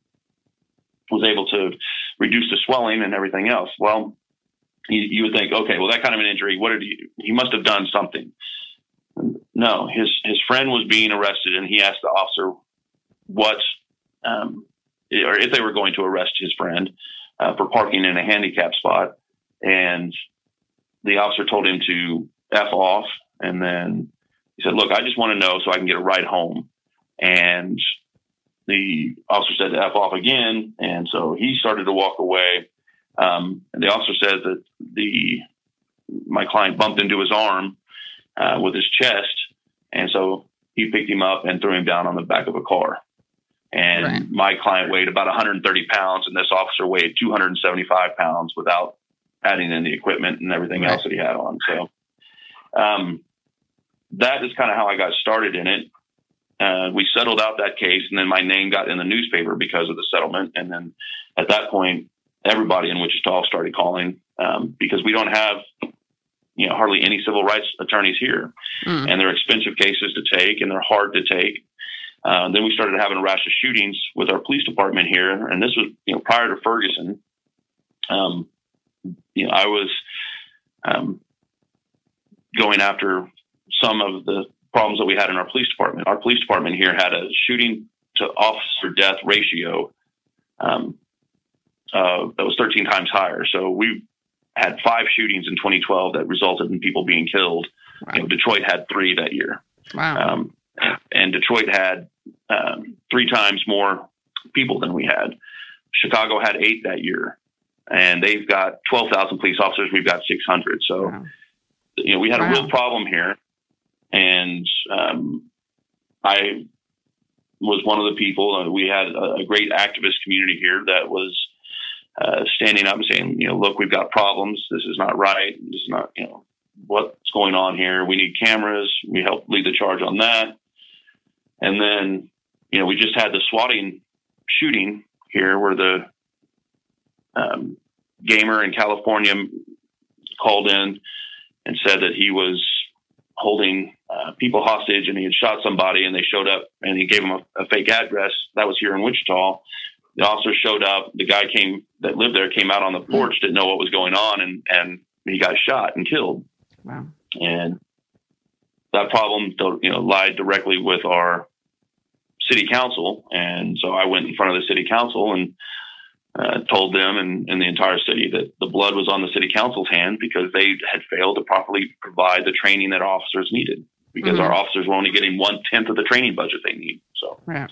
was able to reduce the swelling and everything else. Well, you, you would think, okay, well, that kind of an injury, what did he? He must have done something. No, his his friend was being arrested, and he asked the officer what, um, or if they were going to arrest his friend uh, for parking in a handicap spot, and the officer told him to F off, and then he said, "Look, I just want to know so I can get a ride home." And the officer said to F off again, and so he started to walk away. Um, and the officer says that the my client bumped into his arm uh, with his chest, and so he picked him up and threw him down on the back of a car. And right. my client weighed about one hundred thirty pounds, and this officer weighed two hundred seventy-five pounds without adding in the equipment and everything right. else that he had on. So um, that is kind of how I got started in it. Uh, we settled out that case, and then my name got in the newspaper because of the settlement. And then at that point, everybody in Wichita started calling um, because we don't have, you know, hardly any civil rights attorneys here, mm. and they're expensive cases to take, and they're hard to take. Uh, then we started having a rash of shootings with our police department here, and this was, you know, prior to Ferguson. Um, you know, I was um, going after some of the problems that we had in our police department. Our police department here had a shooting to officer death ratio um, uh, that was thirteen times higher. So we had five shootings in twenty twelve that resulted in people being killed. Wow. You know, Detroit had three that year. Wow. Um, and Detroit had um, three times more people than we had. Chicago had eight that year, and they've got twelve thousand police officers. We've got six hundred. So, wow. you know, we had wow. a real problem here. And um, I was one of the people. Uh, we had a, a great activist community here that was uh, standing up and saying, you know, look, we've got problems. This is not right. This is not, you know, what's going on here. We need cameras. We helped lead the charge on that. And then, you know, we just had the swatting shooting here where the um, gamer in California called in and said that he was holding uh, people hostage and he had shot somebody, and they showed up and he gave them a, a fake address. That was here in Wichita. The officer showed up. The guy came that lived there, came out on the porch, didn't know what was going on, and, and he got shot and killed. Wow. And that problem, you know, lied directly with our city council. And so I went in front of the city council and uh, told them and, and the entire city that the blood was on the city council's hand because they had failed to properly provide the training that officers needed, because mm-hmm. our officers were only getting one tenth of the training budget they need. So, right.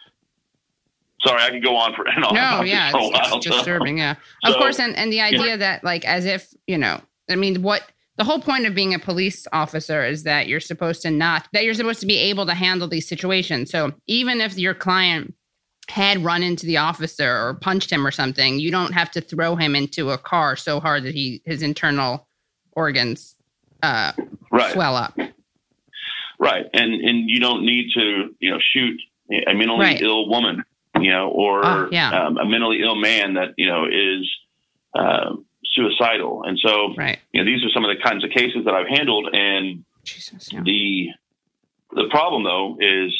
Sorry, I could go on for and on. No, yeah, for a it's, while, it's disturbing. So, yeah, of so, course, and and the idea yeah. that, like, as if, you know, I mean, what the whole point of being a police officer is that you're supposed to not that you're supposed to be able to handle these situations. So even if your client had run into the officer or punched him or something, you don't have to throw him into a car so hard that he his internal organs uh, right. swell up. Right, and and you don't need to, you know, shoot a mentally right. ill woman, you know, or oh, yeah. um, a mentally ill man that, you know, is uh, suicidal. And so, right. you know, these are some of the kinds of cases that I've handled. And Jesus, yeah. the the problem, though, is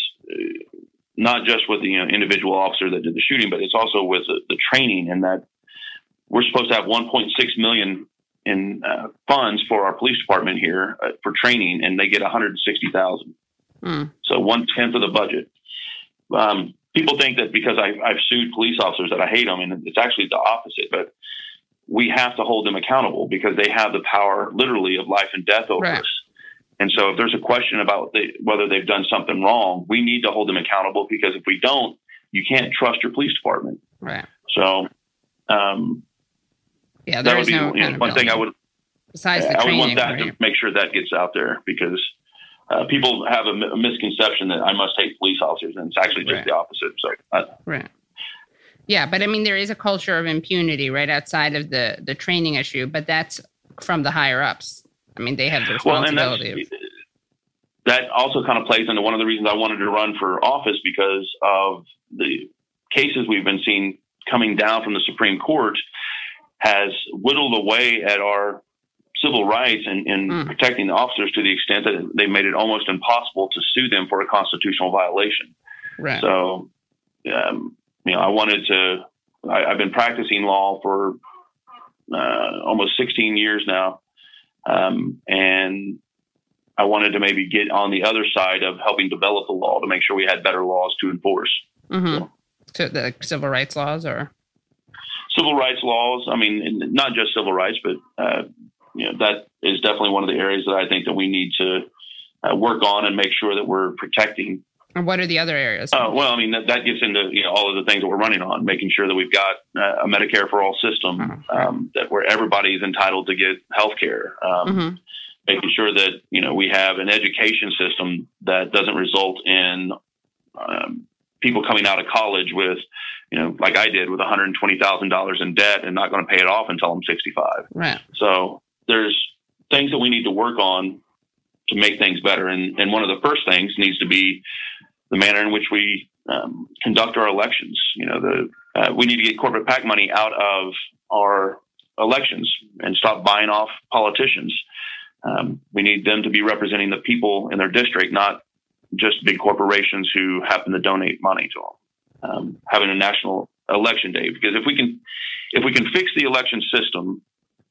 not just with the, you know, individual officer that did the shooting, but it's also with the, the training, and that we're supposed to have one point six million in uh, funds for our police department here uh, for training, and they get one hundred sixty thousand. Mm. So one tenth of the budget. Um, people think that because I, I've sued police officers that I hate them, and it's actually the opposite. But we have to hold them accountable because they have the power, literally, of life and death over right. us. And so if there's a question about the, whether they've done something wrong, we need to hold them accountable, because if we don't, you can't trust your police department. Right. So, um, yeah, there that is would be no you know, one thing I would. Besides the I training, would want that right? to make sure that gets out there, because uh, people have a, a misconception that I must hate police officers, and it's actually just right. the opposite. So, uh, right. Yeah, but I mean, there is a culture of impunity right outside of the the training issue, but that's from the higher ups. I mean, they have the responsibility. Well, and that also kind of plays into one of the reasons I wanted to run for office, because of the cases we've been seeing coming down from the Supreme Court has whittled away at our civil rights and, and mm. protecting the officers to the extent that they made it almost impossible to sue them for a constitutional violation. Right. So, um, you know, I wanted to, I, I've been practicing law for uh, almost sixteen years now. Um, and I wanted to maybe get on the other side of helping develop the law to make sure we had better laws to enforce. Mm-hmm. So, so the civil rights laws, or civil rights laws. I mean, not just civil rights, but uh, you know, that is definitely one of the areas that I think that we need to uh, work on and make sure that we're protecting And what are the other areas? Uh, well, I mean, that, that gets into you know all of the things that we're running on, making sure that we've got uh, a Medicare for all system, uh-huh. um, that where everybody is entitled to get health care. Um, mm-hmm. Making sure that, you know, we have an education system that doesn't result in um, people coming out of college with, you know, like I did with one hundred twenty thousand dollars in debt and not going to pay it off until I'm sixty-five. Right. So there's things that we need to work on to make things better. And, and one of the first things needs to be the manner in which we um, conduct our elections. You know, the uh, we need to get corporate PAC money out of our elections and stop buying off politicians. Um, we need them to be representing the people in their district, not just big corporations who happen to donate money to them. Um, having a national election day, because if we can, if we can fix the election system,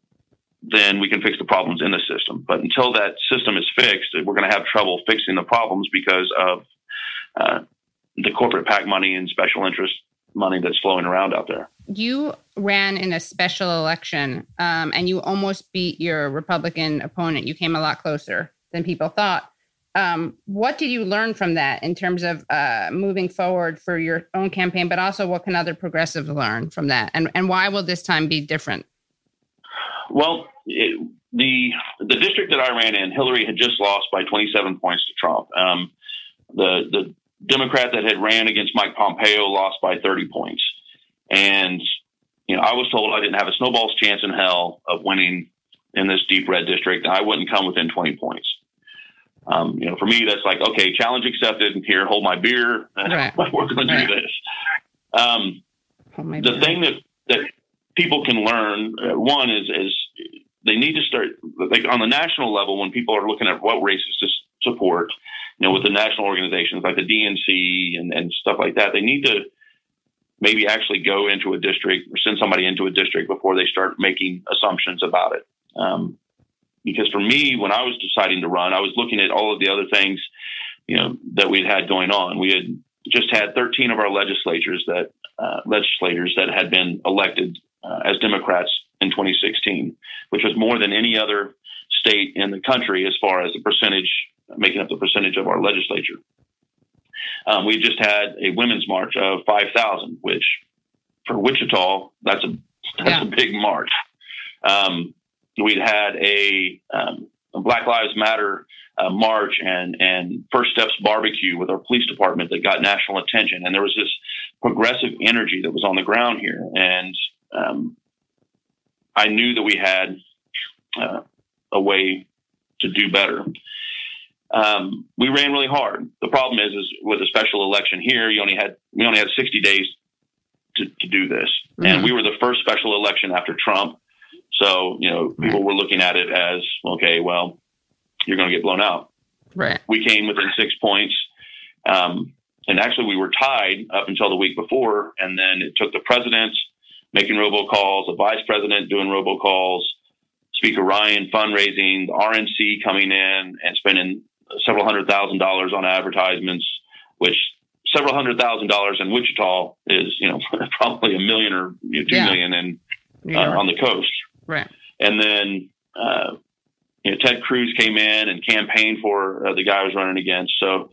then we can fix the problems in the system. But until that system is fixed, we're going to have trouble fixing the problems because of uh, the corporate PAC money and special interest money that's flowing around out there. You ran in a special election um, and you almost beat your Republican opponent. You came a lot closer than people thought. Um, what did you learn from that in terms of uh, moving forward for your own campaign, but also what can other progressives learn from that? And, and why will this time be different? Well, it, the the district that I ran in, Hillary had just lost by twenty-seven points to Trump. Um, the the Democrat that had ran against Mike Pompeo lost by thirty points. And, you know, I was told I didn't have a snowball's chance in hell of winning in this deep red district. I wouldn't come within twenty points. Um, you know, for me, that's like, okay, challenge accepted. Here, hold my beer. Right. We're going to right. do this. Um, the beer. thing that, that people can learn, uh, one is, is they need to start, like on the national level, when people are looking at what races to support, you know, with the national organizations like the D N C and, and stuff like that, they need to maybe actually go into a district or send somebody into a district before they start making assumptions about it. Um, because for me, when I was deciding to run, I was looking at all of the other things, you know, that we'd had going on. We had just had thirteen of our legislatures that, uh, legislators that had been elected uh, as Democrats in twenty sixteen, which was more than any other state in the country as far as the percentage, making up the percentage of our legislature. Um, we just had a women's march of five thousand, which for Wichita, that's a that's yeah. a big march. Um, we'd had a, um, a Black Lives Matter uh, march and and First Steps barbecue with our police department that got national attention, and there was this progressive energy that was on the ground here, and um, I knew that we had uh, a way to do better. Um, we ran really hard. The problem is, is with a special election here, you only had, we only had sixty days to, to do this. Mm-hmm. And we were the first special election after Trump. So, you know, people were looking at it as, okay, well, you're going to get blown out. Right. We came within six points. Um, and actually we were tied up until the week before. And then it took the president making robocalls, the vice president doing robocalls, Speaker Ryan fundraising, the R N C coming in and spending several hundred thousand dollars on advertisements, which several hundred thousand dollars in Wichita is, you know, probably a million or you know, two yeah. million in, uh, yeah. on the coast. Right. And then, uh, you know, Ted Cruz came in and campaigned for uh, the guy I was running against. So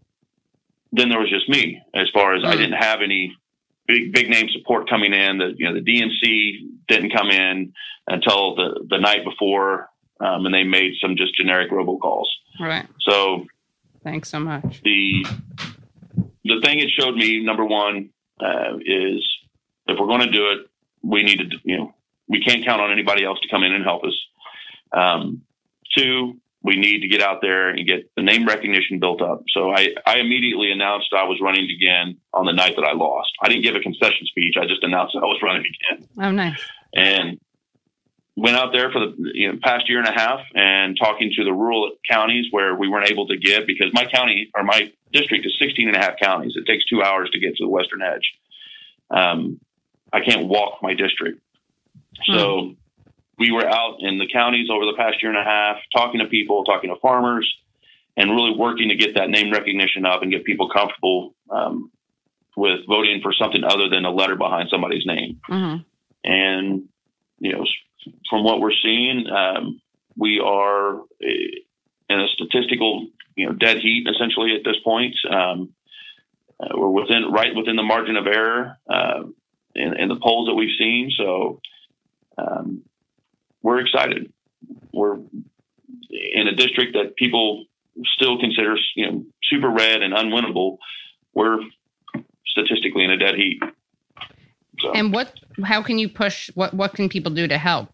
then there was just me as far as mm-hmm. I didn't have any big, big name support coming in. The, you know, the D N C didn't come in until the, the night before. Um, and they made some just generic robocalls. Right. So thanks so much. The, the thing it showed me, number one, uh, is if we're going to do it, we need to, you know, we can't count on anybody else to come in and help us. Um, two, we need to get out there and get the name recognition built up. So I, I immediately announced I was running again on the night that I lost. I didn't give a concession speech. I just announced I was running again. Oh, nice. And went out there for the you know, past year and a half and talking to the rural counties where we weren't able to get, because my county or my district is sixteen and a half counties. It takes two hours to get to the western edge. Um, I can't walk my district. So mm. we were out in the counties over the past year and a half, talking to people, talking to farmers, and really working to get that name recognition up and get people comfortable um, with voting for something other than a letter behind somebody's name. Mm-hmm. And, you know, from what we're seeing, um, we are in a statistical you know, dead heat essentially at this point. Um, uh, we're within right within the margin of error uh, in, in the polls that we've seen. So um, we're excited. We're in a district that people still consider, you know, super red and unwinnable. We're statistically in a dead heat. So. And what? How can you push? What What can people do to help?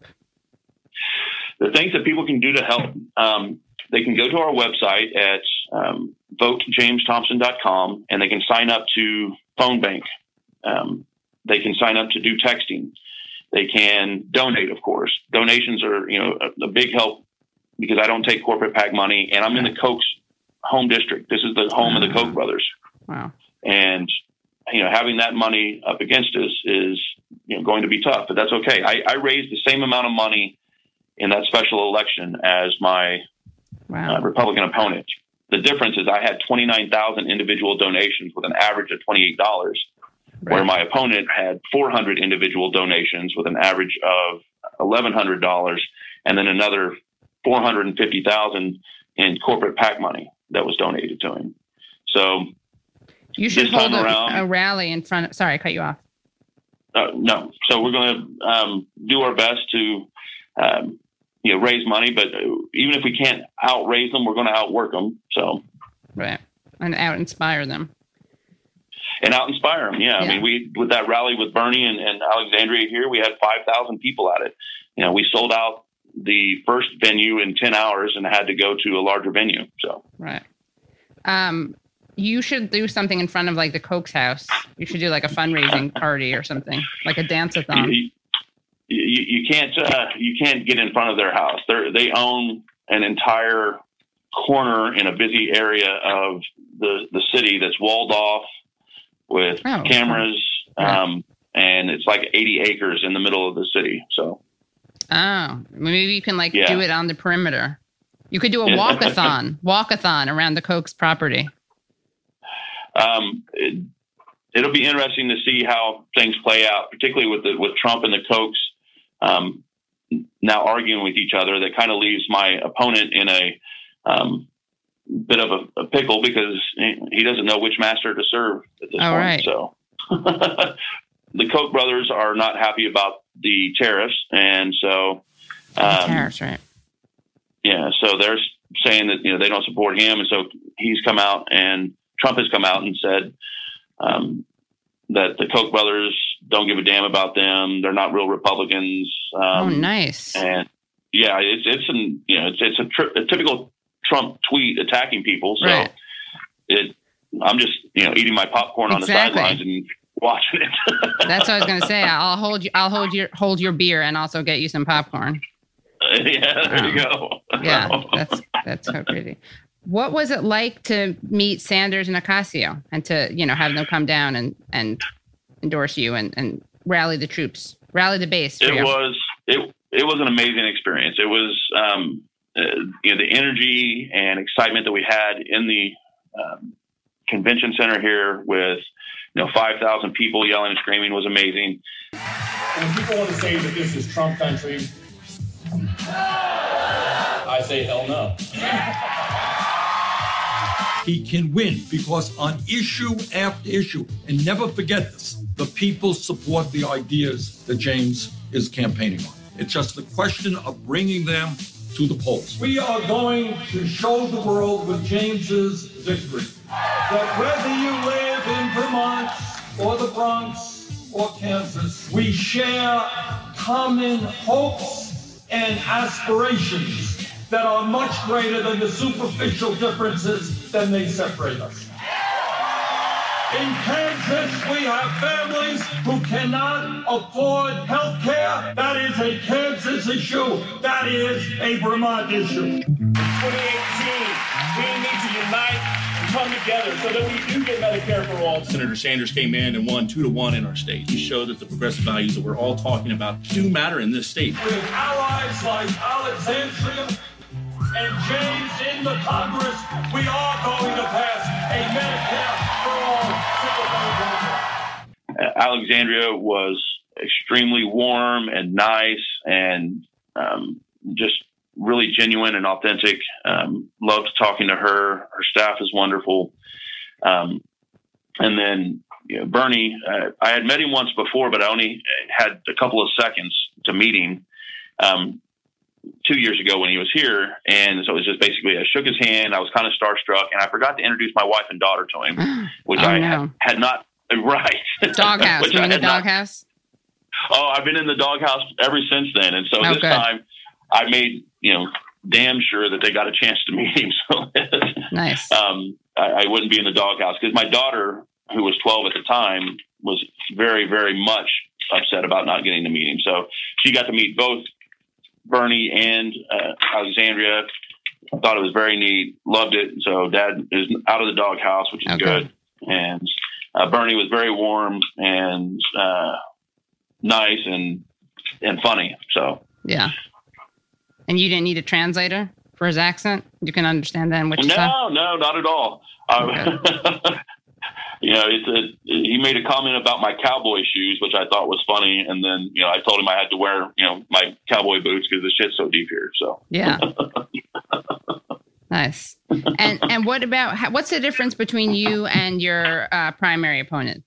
The things that people can do to help, um, they can go to our website at um, vote james thompson dot com, and they can sign up to phone bank. Um, they can sign up to do texting. They can donate, of course. Donations are, you know, a, a big help because I don't take corporate PAC money, and I'm in the Koch's home district. This is the home of the Koch brothers. Wow. And you know, having that money up against us is, you know, going to be tough, but that's okay. I, I raised the same amount of money in that special election as my wow. uh, Republican opponent. The difference is I had twenty-nine thousand individual donations with an average of twenty-eight dollars, right. where my opponent had four hundred individual donations with an average of eleven hundred dollars, and then another four hundred fifty thousand in corporate PAC money that was donated to him. So you should this hold time a, around, a rally in front of, sorry, I cut you off. Uh, no. So we're going to um, do our best to, um, you know, raise money, but even if we can't outraise them, we're going to outwork them. So, right. And out inspire them. And out inspire them. Yeah. yeah. I mean, we, with that rally with Bernie and, and Alexandria here, we had five thousand people at it. You know, we sold out the first venue in ten hours and had to go to a larger venue. So, right. Um, You should do something in front of like the Koch's house. You should do like a fundraising party or something, like a dance-a-thon. You, you, you can't uh, you can't get in front of their house. They they own an entire corner in a busy area of the, the city that's walled off with oh, cameras, okay. um, and it's like eighty acres in the middle of the city. So, oh, maybe you can like yeah. do it on the perimeter. You could do a walkathon, walkathon around the Koch's property. Um, it, it'll be interesting to see how things play out, particularly with the, with Trump and the Kochs um, now arguing with each other. That kind of leaves my opponent in a um, bit of a, a pickle because he doesn't know which master to serve at this All point. Right. So the Koch brothers are not happy about the tariffs, and so um, the tariffs, right? Yeah, so they're saying that, you know, they don't support him, and so he's come out and. Trump has come out and said um, that the Koch brothers don't give a damn about them. They're not real Republicans. Um, oh, nice. And yeah, it's it's an, you know it's it's a, tri- a typical Trump tweet attacking people. So right. it, I'm just you know eating my popcorn exactly. on the sidelines and watching it. That's what I was going to say. I'll hold you. I'll hold your hold your beer and also get you some popcorn. Uh, yeah, there oh. you go. Yeah, that's that's so crazy. What was it like to meet Sanders and Ocasio and to, you know, have them come down and, and endorse you and, and rally the troops, rally the base? For it you? was it it was an amazing experience. It was um, uh, you know the energy and excitement that we had in the um, convention center here with you know five thousand people yelling and screaming was amazing. When people want to say that this is Trump country, I say hell no. He can win because on issue after issue, and never forget this, the people support the ideas that James is campaigning on. It's just the question of bringing them to the polls. We are going to show the world with James's victory that whether you live in Vermont or the Bronx or Kansas, we share common hopes and aspirations that are much greater than the superficial differences that may separate us. In Kansas, we have families who cannot afford health care. That is a Kansas issue. That is a Vermont issue. In twenty eighteen, we need to unite and come together so that we do get Medicare for all. Senator Sanders came in and won two to one in our state. He showed that the progressive values that we're all talking about do matter in this state. With allies like Alexandria and James in the Congress, we are going to pass a Medicare for all. Uh, Alexandria was extremely warm and nice and um, just really genuine and authentic. Um, loved talking to her. Her staff is wonderful. Um, and then you know, Bernie, uh, I had met him once before, but I only had a couple of seconds to meet him um, two years ago when he was here. And so it was just basically, I shook his hand. I was kind of starstruck, and I forgot to introduce my wife and daughter to him, which oh, I no. had, had not. Right. Doghouse. You in the doghouse? Oh, I've been in the doghouse ever since then. And so oh, this good. time I made, you know, damn sure that they got a chance to meet him. So nice. um, I, I wouldn't be in the doghouse because my daughter, who was twelve at the time, was very, very much upset about not getting to meet him. So she got to meet both Bernie and uh, Alexandria. Thought it was very neat. Loved it. So Dad is out of the doghouse, which is okay. good. And uh, Bernie was very warm and uh, nice and and funny. So yeah. And you didn't need a translator for his accent? You can understand that in Wichita? No, no, not at all. Okay. Um, you know, it's a, he made a comment about my cowboy shoes, which I thought was funny. And then, you know, I told him I had to wear, you know, my cowboy boots because the shit's so deep here. So yeah. Nice. And and what about, what's the difference between you and your uh, primary opponent?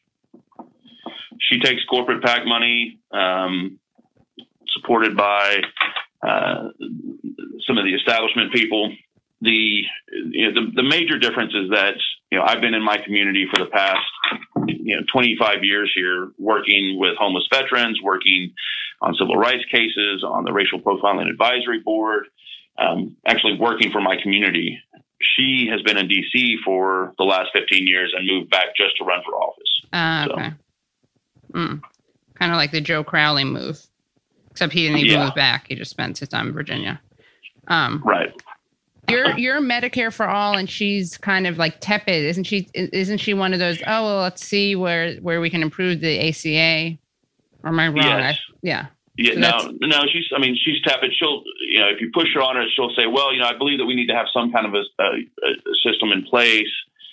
She takes corporate PAC money, um, supported by uh, some of the establishment people. The, you know, the the major difference is that, you know, I've been in my community for the past, you know, twenty-five years here, working with homeless veterans, working on civil rights cases, on the Racial Profiling Advisory Board, um, actually working for my community. She has been in D C for the last fifteen years and moved back just to run for office. Uh, okay. So. Mm. Kind of like the Joe Crowley move, except he didn't even yeah. move back. He just spent his time in Virginia. Um, right. You're you're Medicare for all, and she's kind of like tepid, isn't she? Isn't she one of those? Oh, well, let's see where where we can improve the A C A. Or am I wrong? Yes. I, yeah. Yeah. So no, no. She's. I mean, she's tepid. She'll. You know, if you push her on it, she'll say, "Well, you know, I believe that we need to have some kind of a, a, a system in place."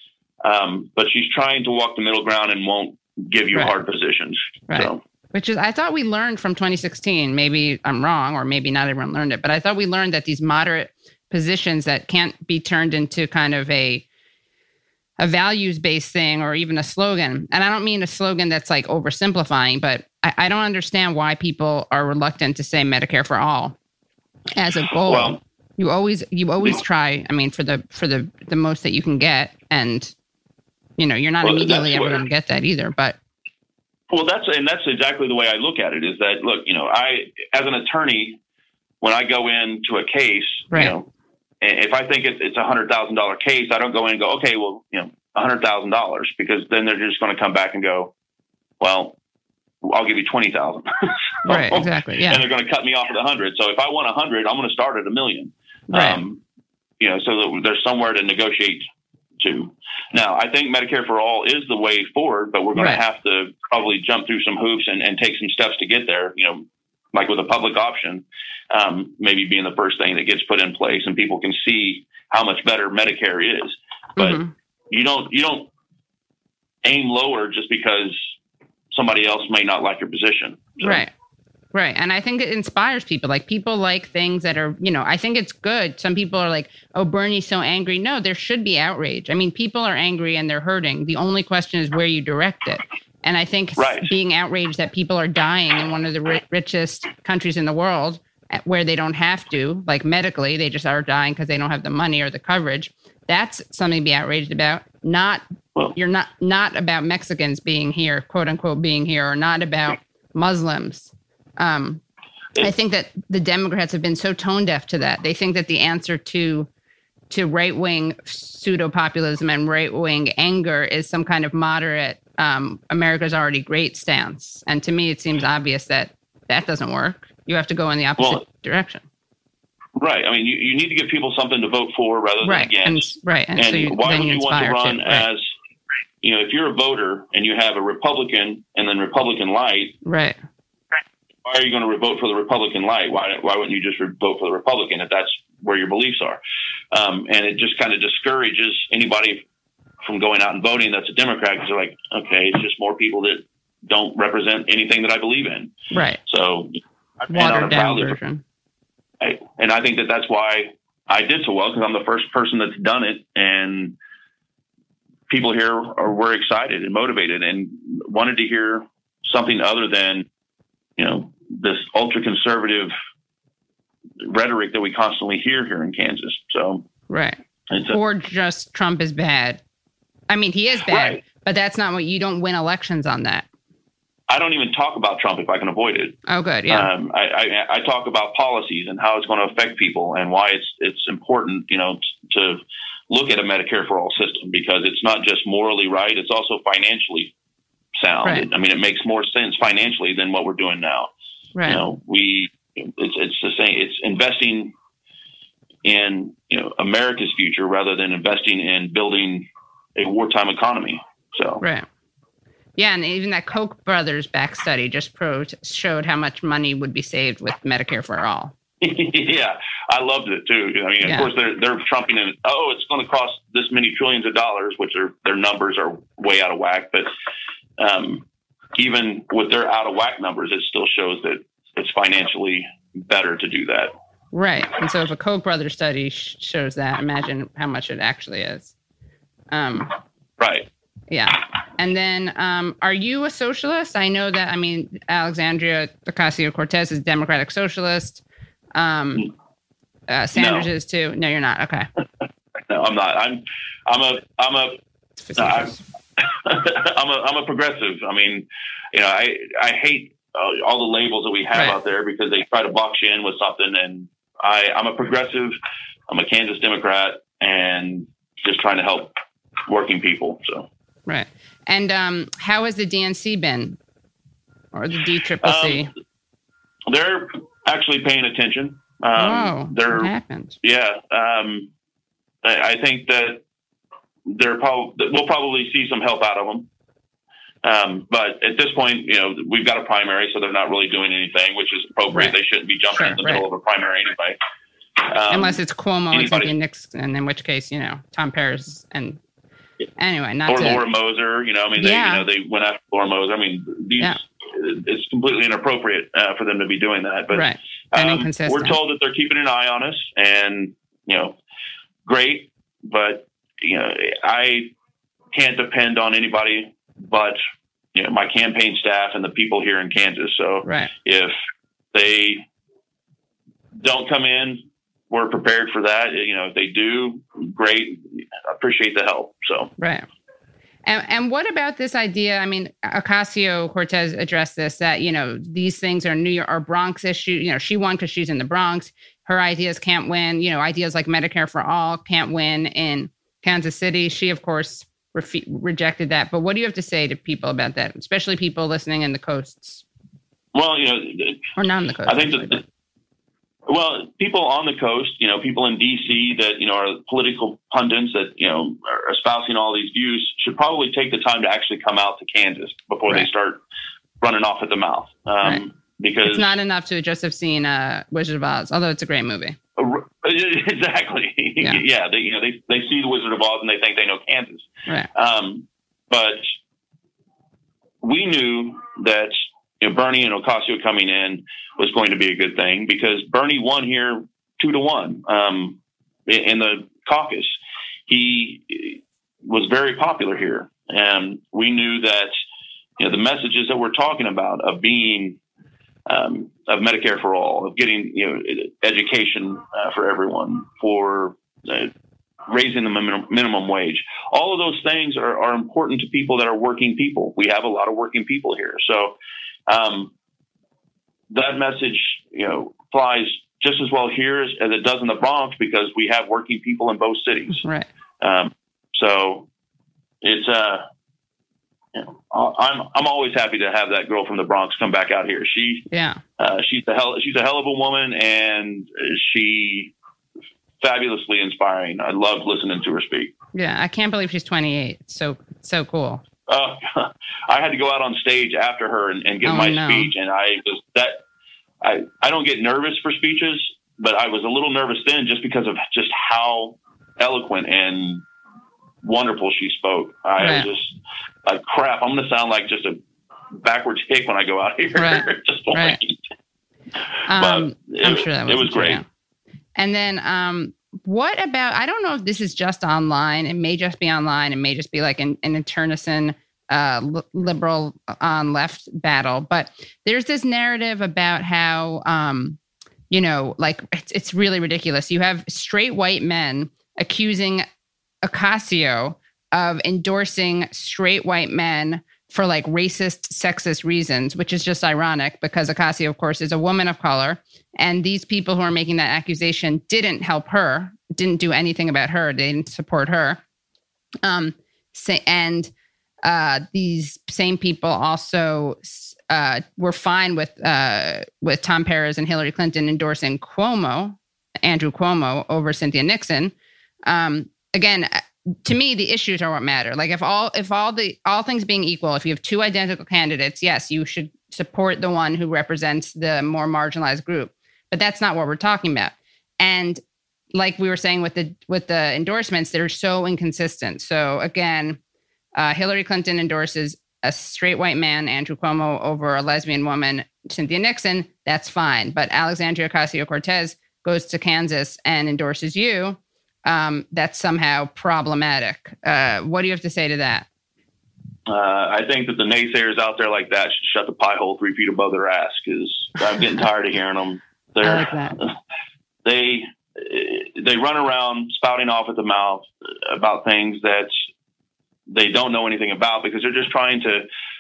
Um, but she's trying to walk the middle ground and won't give you right. hard positions. Right. So. Which is, I thought we learned from twenty sixteen. Maybe I'm wrong, or maybe not everyone learned it. But I thought we learned that these moderate positions that can't be turned into kind of a a values-based thing or even a slogan. And I don't mean a slogan that's like oversimplifying, but I, I don't understand why people are reluctant to say Medicare for all as a goal. Well, you always you always try, I mean, for the for the, the most that you can get. And, you know, you're not well, immediately ever going to get that either. But well, that's and that's exactly the way I look at it is that, look, you know, I as an attorney, when I go into a case, right. you know, if I think it's a hundred thousand dollar case, I don't go in and go, okay, well, you know, a hundred thousand dollars, because then they're just going to come back and go, well, I'll give you twenty thousand. Right, exactly. Yeah. And they're going to cut me off at a hundred. So if I want a hundred, I'm going to start at a million. Right. Um, you know, so that there's somewhere to negotiate to. Now, I think Medicare for all is the way forward, but we're going right. to have to probably jump through some hoops and, and take some steps to get there. You know, like with a public option, um, maybe being the first thing that gets put in place and people can see how much better Medicare is. But mm-hmm. you don't, you don't aim lower just because somebody else may not like your position. So. Right. Right. And I think it inspires people. Like people like things that are, you know, I think it's good. Some people are like, oh, Bernie's so angry. No, there should be outrage. I mean, people are angry and they're hurting. The only question is where you direct it. And I think right. being outraged that people are dying in one of the ri- richest countries in the world where they don't have to, like medically, they just are dying because they don't have the money or the coverage. That's something to be outraged about. Not, well, you're not, not about Mexicans being here, quote unquote, being here, or not about Muslims. Um, I think that the Democrats have been so tone deaf to that. They think that the answer to to right-wing pseudo-populism and right-wing anger is some kind of moderate, um, America's already great stance. And to me, it seems obvious that that doesn't work. You have to go in the opposite well, direction. Right. I mean, you, you need to give people something to vote for rather than right. against. And, right. And, and so you, why would you you want to run too, right. as, you know, if you're a voter and you have a Republican and then Republican light. Right. Why are you going to vote for the Republican light? Why why wouldn't you just vote for the Republican if that's where your beliefs are? Um, and it just kind of discourages anybody from going out and voting that's a Democrat because they're like, okay, it's just more people that don't represent anything that I believe in. Right. So watered down version. I, and I think that that's why I did so well, because I'm the first person that's done it, and people here are were excited and motivated and wanted to hear something other than, you know, this ultra conservative rhetoric that we constantly hear here in Kansas. So right, a, or just Trump is bad. I mean, he is bad, right. But that's not what you don't win elections on that. I don't even talk about Trump if I can avoid it. Oh, good. Yeah. Um, I, I, I talk about policies and how it's going to affect people and why it's it's important, you know, t- to look at a Medicare for all system, because it's not just morally right; it's also financially sound. Right. It, I mean, it makes more sense financially than what we're doing now. Right. You know, we it's it's the same. It's investing in, you know, America's future rather than investing in building a wartime economy. So right. Yeah, and even that Koch brothers back study just pro- showed how much money would be saved with Medicare for all. Yeah, I loved it too. I mean, yeah. Of course, they're they're trumping in. Oh, it's going to cost this many trillions of dollars, which are their numbers are way out of whack. But um, even with their out of whack numbers, it still shows that it's financially better to do that. Right, and so if a Koch brothers study sh- shows that, imagine how much it actually is. Um, right. Yeah. And then, um, are you a socialist? I know that, I mean, Alexandria Ocasio-Cortez is a Democratic socialist. Um, uh, Sanders no. is too. No, you're not. Okay. No, I'm not. I'm, I'm a, I'm a, no, I'm, I'm a, I'm a progressive. I mean, you know, I, I hate uh, all the labels that we have right. out there because they try to box you in with something. And I, I'm a progressive. I'm a Kansas Democrat and just trying to help working people. So. Right. And um, how has the D N C been, or the D C C C? Um, they're actually paying attention. Um, oh, they're, what happened? Yeah. Um, I, I think that they're probably, we'll probably see some help out of them. Um, but at this point, you know, we've got a primary, so they're not really doing anything, which is appropriate. Right. They shouldn't be jumping sure, in the right. middle of a primary anyway. Um, Unless it's Cuomo anybody, and Cynthia Nixon, in which case, you know, Tom Paris and anyway, not or to, Laura Moser. You know, I mean, they yeah. you know they went after Laura Moser. I mean, these yeah. it's completely inappropriate uh, for them to be doing that. But right. and um, inconsistent. We're told that they're keeping an eye on us, and you know, great. But you know, I can't depend on anybody but you know my campaign staff and the people here in Kansas. So right. if they don't come in, we're prepared for that. You know, if they do, great. Appreciate the help. So right. And and what about this idea? I mean, Ocasio-Cortez addressed this, that, you know, these things are New York or Bronx issue. You know, she won because she's in the Bronx. Her ideas can't win. You know, ideas like Medicare for all can't win in Kansas City. She, of course, refe- rejected that. But what do you have to say to people about that, especially people listening in the coasts? Well, you know, or not in the coast. I think that. The, Well, people on the coast, you know, people in D C that, you know, are political pundits that, you know, are espousing all these views should probably take the time to actually come out to Kansas before right. they start running off at the mouth. Um, right. Because it's not enough to just have seen uh, Wizard of Oz, although it's a great movie. Uh, exactly. Yeah. yeah they, you know, they, they see the Wizard of Oz and they think they know Kansas. Right. Um, but we knew that, you know, Bernie and Ocasio coming in was going to be a good thing because Bernie won here two to one um, in the caucus. He was very popular here, and we knew that, you know, the messages that we're talking about of being um, of Medicare for all, of getting, you know, education uh, for everyone, for uh, raising the minimum, minimum wage, all of those things are, are important to people that are working people. We have a lot of working people here, so. Um, that message, you know, applies just as well here as, as it does in the Bronx because we have working people in both cities. Right. Um, so it's, uh, you know, I'm, I'm always happy to have that girl from the Bronx come back out here. She, yeah, uh, she's a hell, she's a hell of a woman and she fabulously inspiring. I love listening to her speak. Yeah. I can't believe she's twenty-eight. So, so cool. Uh, I had to go out on stage after her and, and give oh, my no. speech, and I was that I I don't get nervous for speeches, but I was a little nervous then just because of just how eloquent and wonderful she spoke. I right. was just like, crap, I'm going to sound like just a backwards hick when I go out here. Right. just right. Um, but it, I'm sure that was it was great. True. And then um, what about, I don't know if this is just online. It may just be online. It may just be like an, an internecine uh, li- liberal on left battle. But there's this narrative about how, um, you know, like it's, it's really ridiculous. You have straight white men accusing Ocasio of endorsing straight white men for like racist, sexist reasons, which is just ironic because Ocasio, of course, is a woman of color. And these people who are making that accusation didn't help her, didn't do anything about her. They didn't support her. Um, say, and uh, these same people also uh, were fine with uh, with Tom Perez and Hillary Clinton endorsing Cuomo, Andrew Cuomo, over Cynthia Nixon. Um, again, to me, the issues are what matter. Like if all if all the all things being equal, if you have two identical candidates, yes, you should support the one who represents the more marginalized group. But that's not what we're talking about. And like we were saying with the with the endorsements, they're so inconsistent. So again, uh, Hillary Clinton endorses a straight white man, Andrew Cuomo, over a lesbian woman, Cynthia Nixon. That's fine. But Alexandria Ocasio-Cortez goes to Kansas and endorses you. Um, that's somehow problematic. Uh, what do you have to say to that? Uh, I think that the naysayers out there like that should shut the pie hole three feet above their ass because I'm getting tired of hearing them. They're, I like that. They they run around spouting off at the mouth about things that they don't know anything about because they're just trying to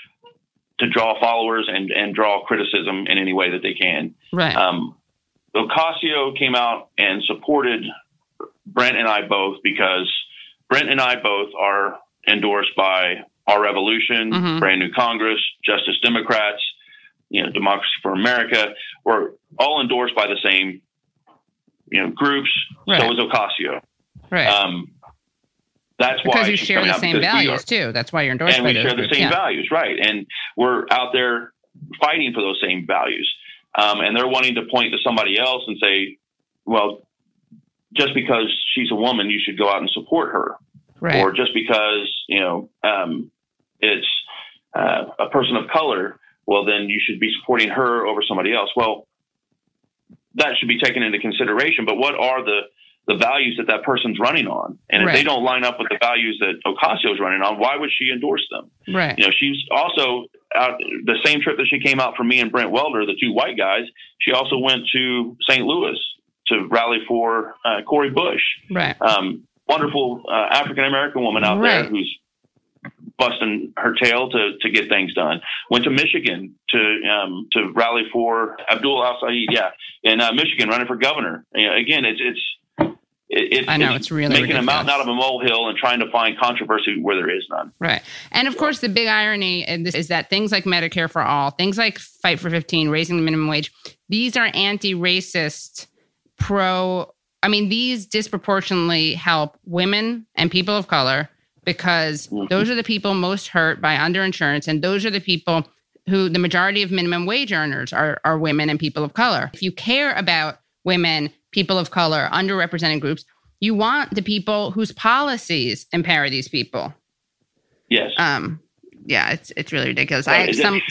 to draw followers and, and draw criticism in any way that they can. Right. Um, Ocasio came out and supported Brent and I both because Brent and I both are endorsed by Our Revolution, mm-hmm. Brand New Congress, Justice Democrats, you know, Democracy for America. We're all endorsed by the same, you know, groups. Right. So is Ocasio. Right. Um, that's because why you she's share coming the out, same values too. That's why you're endorsed and by we those share the groups. same yeah. values, right? And we're out there fighting for those same values. Um, and they're wanting to point to somebody else and say, well, just because she's a woman, you should go out and support her. Right. Or just because, you know, um, it's uh, a person of color, well, then you should be supporting her over somebody else. Well, that should be taken into consideration. But what are the, the values that that person's running on? And if right. they don't line up with the values that Ocasio is running on, why would she endorse them? Right. You know, she's also out the same trip that she came out for me and Brent Welder, the two white guys. She also went to Saint Louis to rally for uh, Cori Bush. Right. Um, wonderful uh, African-American woman out right. there who's busting her tail to, to get things done. Went to Michigan to um, to rally for Abdul Al-Sayed, yeah, in uh, Michigan, running for governor. You know, again, it's it's it, it's, I know, it's, it's really making ridiculous. a mountain out of a molehill and trying to find controversy where there is none. Right. And of course, the big irony in this is that things like Medicare for All, things like Fight for fifteen, raising the minimum wage, these are anti-racist, pro. I mean, these disproportionately help women and people of color because those are the people most hurt by underinsurance. And those are the people who the majority of minimum wage earners are, are women and people of color. If you care about women, people of color, underrepresented groups, you want the people whose policies empower these people. Yes. Um. Yeah, it's it's really ridiculous. Well, I have some.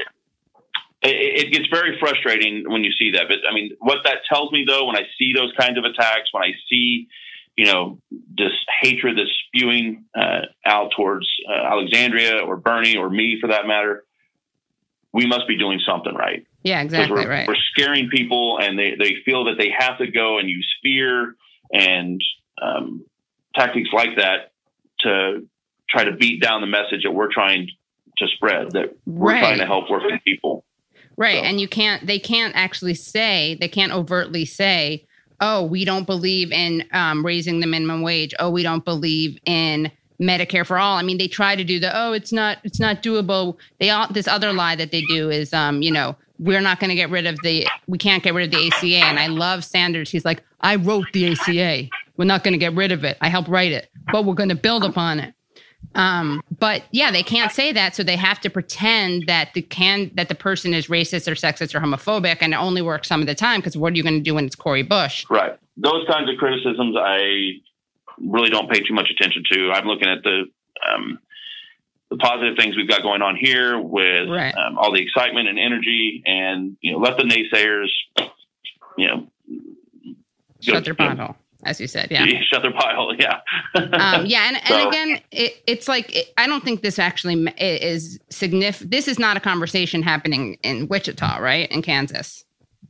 It, it gets very frustrating when you see that. But I mean, what that tells me, though, when I see those kinds of attacks, when I see, you know, this hatred that's spewing uh, out towards uh, Alexandria or Bernie or me, for that matter, we must be doing something right. Yeah, exactly we're, right. We're scaring people, and they, they feel that they have to go and use fear and um, tactics like that to try to beat down the message that we're trying to spread, that we're right. trying to help working people. Right. So. And you can't, they can't actually say, they can't overtly say, oh, we don't believe in um, raising the minimum wage. Oh, we don't believe in Medicare for all. I mean, they try to do the, oh, it's not, it's not doable. They all, this other lie that they do is, um, you know, we're not going to get rid of the, we can't get rid of the A C A. And I love Sanders. He's like, I wrote the A C A. We're not going to get rid of it. I helped write it, but we're going to build upon it. Um, but yeah, they can't say that. So they have to pretend that the can, that the person is racist or sexist or homophobic, and it only works some of the time. Cause what are you going to do when it's Cori Bush? Right. Those kinds of criticisms, I really don't pay too much attention to. I'm looking at the, um, the positive things we've got going on here with right. um, all the excitement and energy, and, you know, let the naysayers, you know, shut go, their you know, pothole, as you said. Yeah. Shut their pile. Yeah. um, yeah. And, so, and again, it, it's like, it, I don't think this actually is significant. This is not a conversation happening in Wichita, right? In Kansas.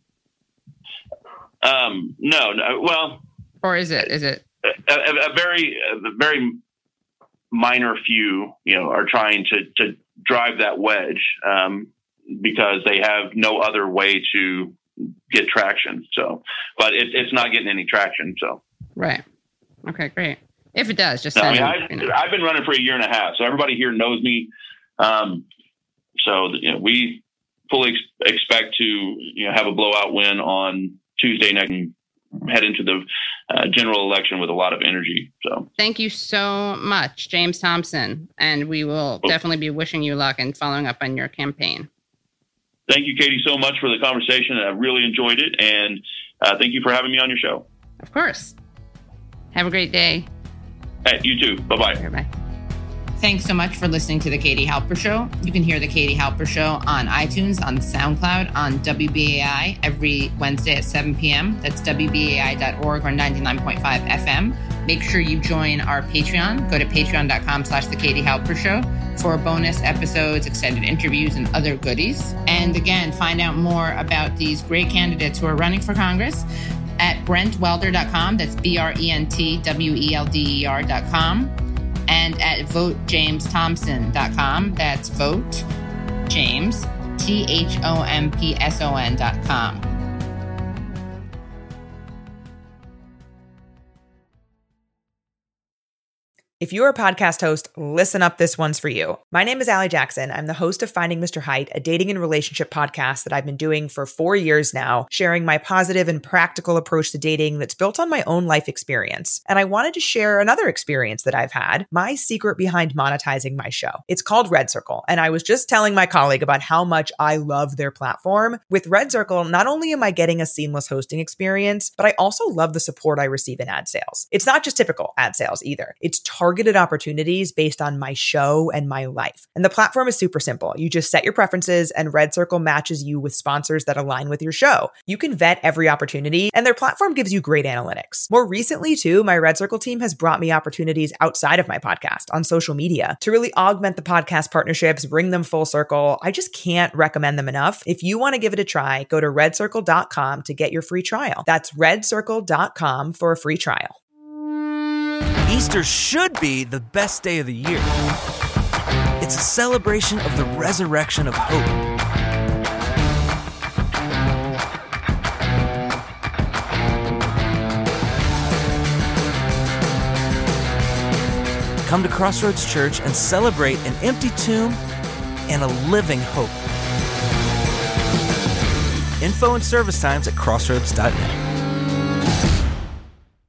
Um, no, no, well, or is it, is it a, a, a very, a very minor few, you know, are trying to, to drive that wedge, um, because they have no other way to get traction. So, but it, it's not getting any traction. So, right. Okay, great. If it does, just no, I mean, it, I've, you know. I've been running for a year and a half, so everybody here knows me. Um, so, you know, we fully ex- expect to, you know, have a blowout win on Tuesday night and head into the uh, general election with a lot of energy. So thank you so much, James Thompson. And we will oh. definitely be wishing you luck and following up on your campaign. Thank you, Katie, so much for the conversation. I really enjoyed it. And uh, thank you for having me on your show. Of course. Have a great day. Hey, you too. Bye-bye. Bye-bye. Thanks so much for listening to The Katie Halper Show. You can hear The Katie Halper Show on iTunes, on SoundCloud, on W B A I every Wednesday at seven p.m. That's W B A I dot org or ninety-nine point five F M. Make sure you join our Patreon. Go to patreon.com slash The Katie Halper Show for bonus episodes, extended interviews, and other goodies. And again, find out more about these great candidates who are running for Congress at brent welder dot com. That's B R E N T W E L D E R dot com. And at vote james thompson dot com. That's vote James, T H O M P S O N dot com. If you're a podcast host, listen up, this one's for you. My name is Allie Jackson. I'm the host of Finding Mister Height, a dating and relationship podcast that I've been doing for four years now, sharing my positive and practical approach to dating that's built on my own life experience. And I wanted to share another experience that I've had, my secret behind monetizing my show. It's called Red Circle, and I was just telling my colleague about how much I love their platform. With Red Circle, not only am I getting a seamless hosting experience, but I also love the support I receive in ad sales. It's not just typical ad sales either. It's targeted targeted opportunities based on my show and my life. And the platform is super simple. You just set your preferences and Red Circle matches you with sponsors that align with your show. You can vet every opportunity and their platform gives you great analytics. More recently too, my Red Circle team has brought me opportunities outside of my podcast on social media to really augment the podcast partnerships, bring them full circle. I just can't recommend them enough. If you want to give it a try, go to red circle dot com to get your free trial. That's red circle dot com for a free trial. Easter should be the best day of the year. It's a celebration of the resurrection of hope. Come to Crossroads Church and celebrate an empty tomb and a living hope. Info and service times at crossroads dot net.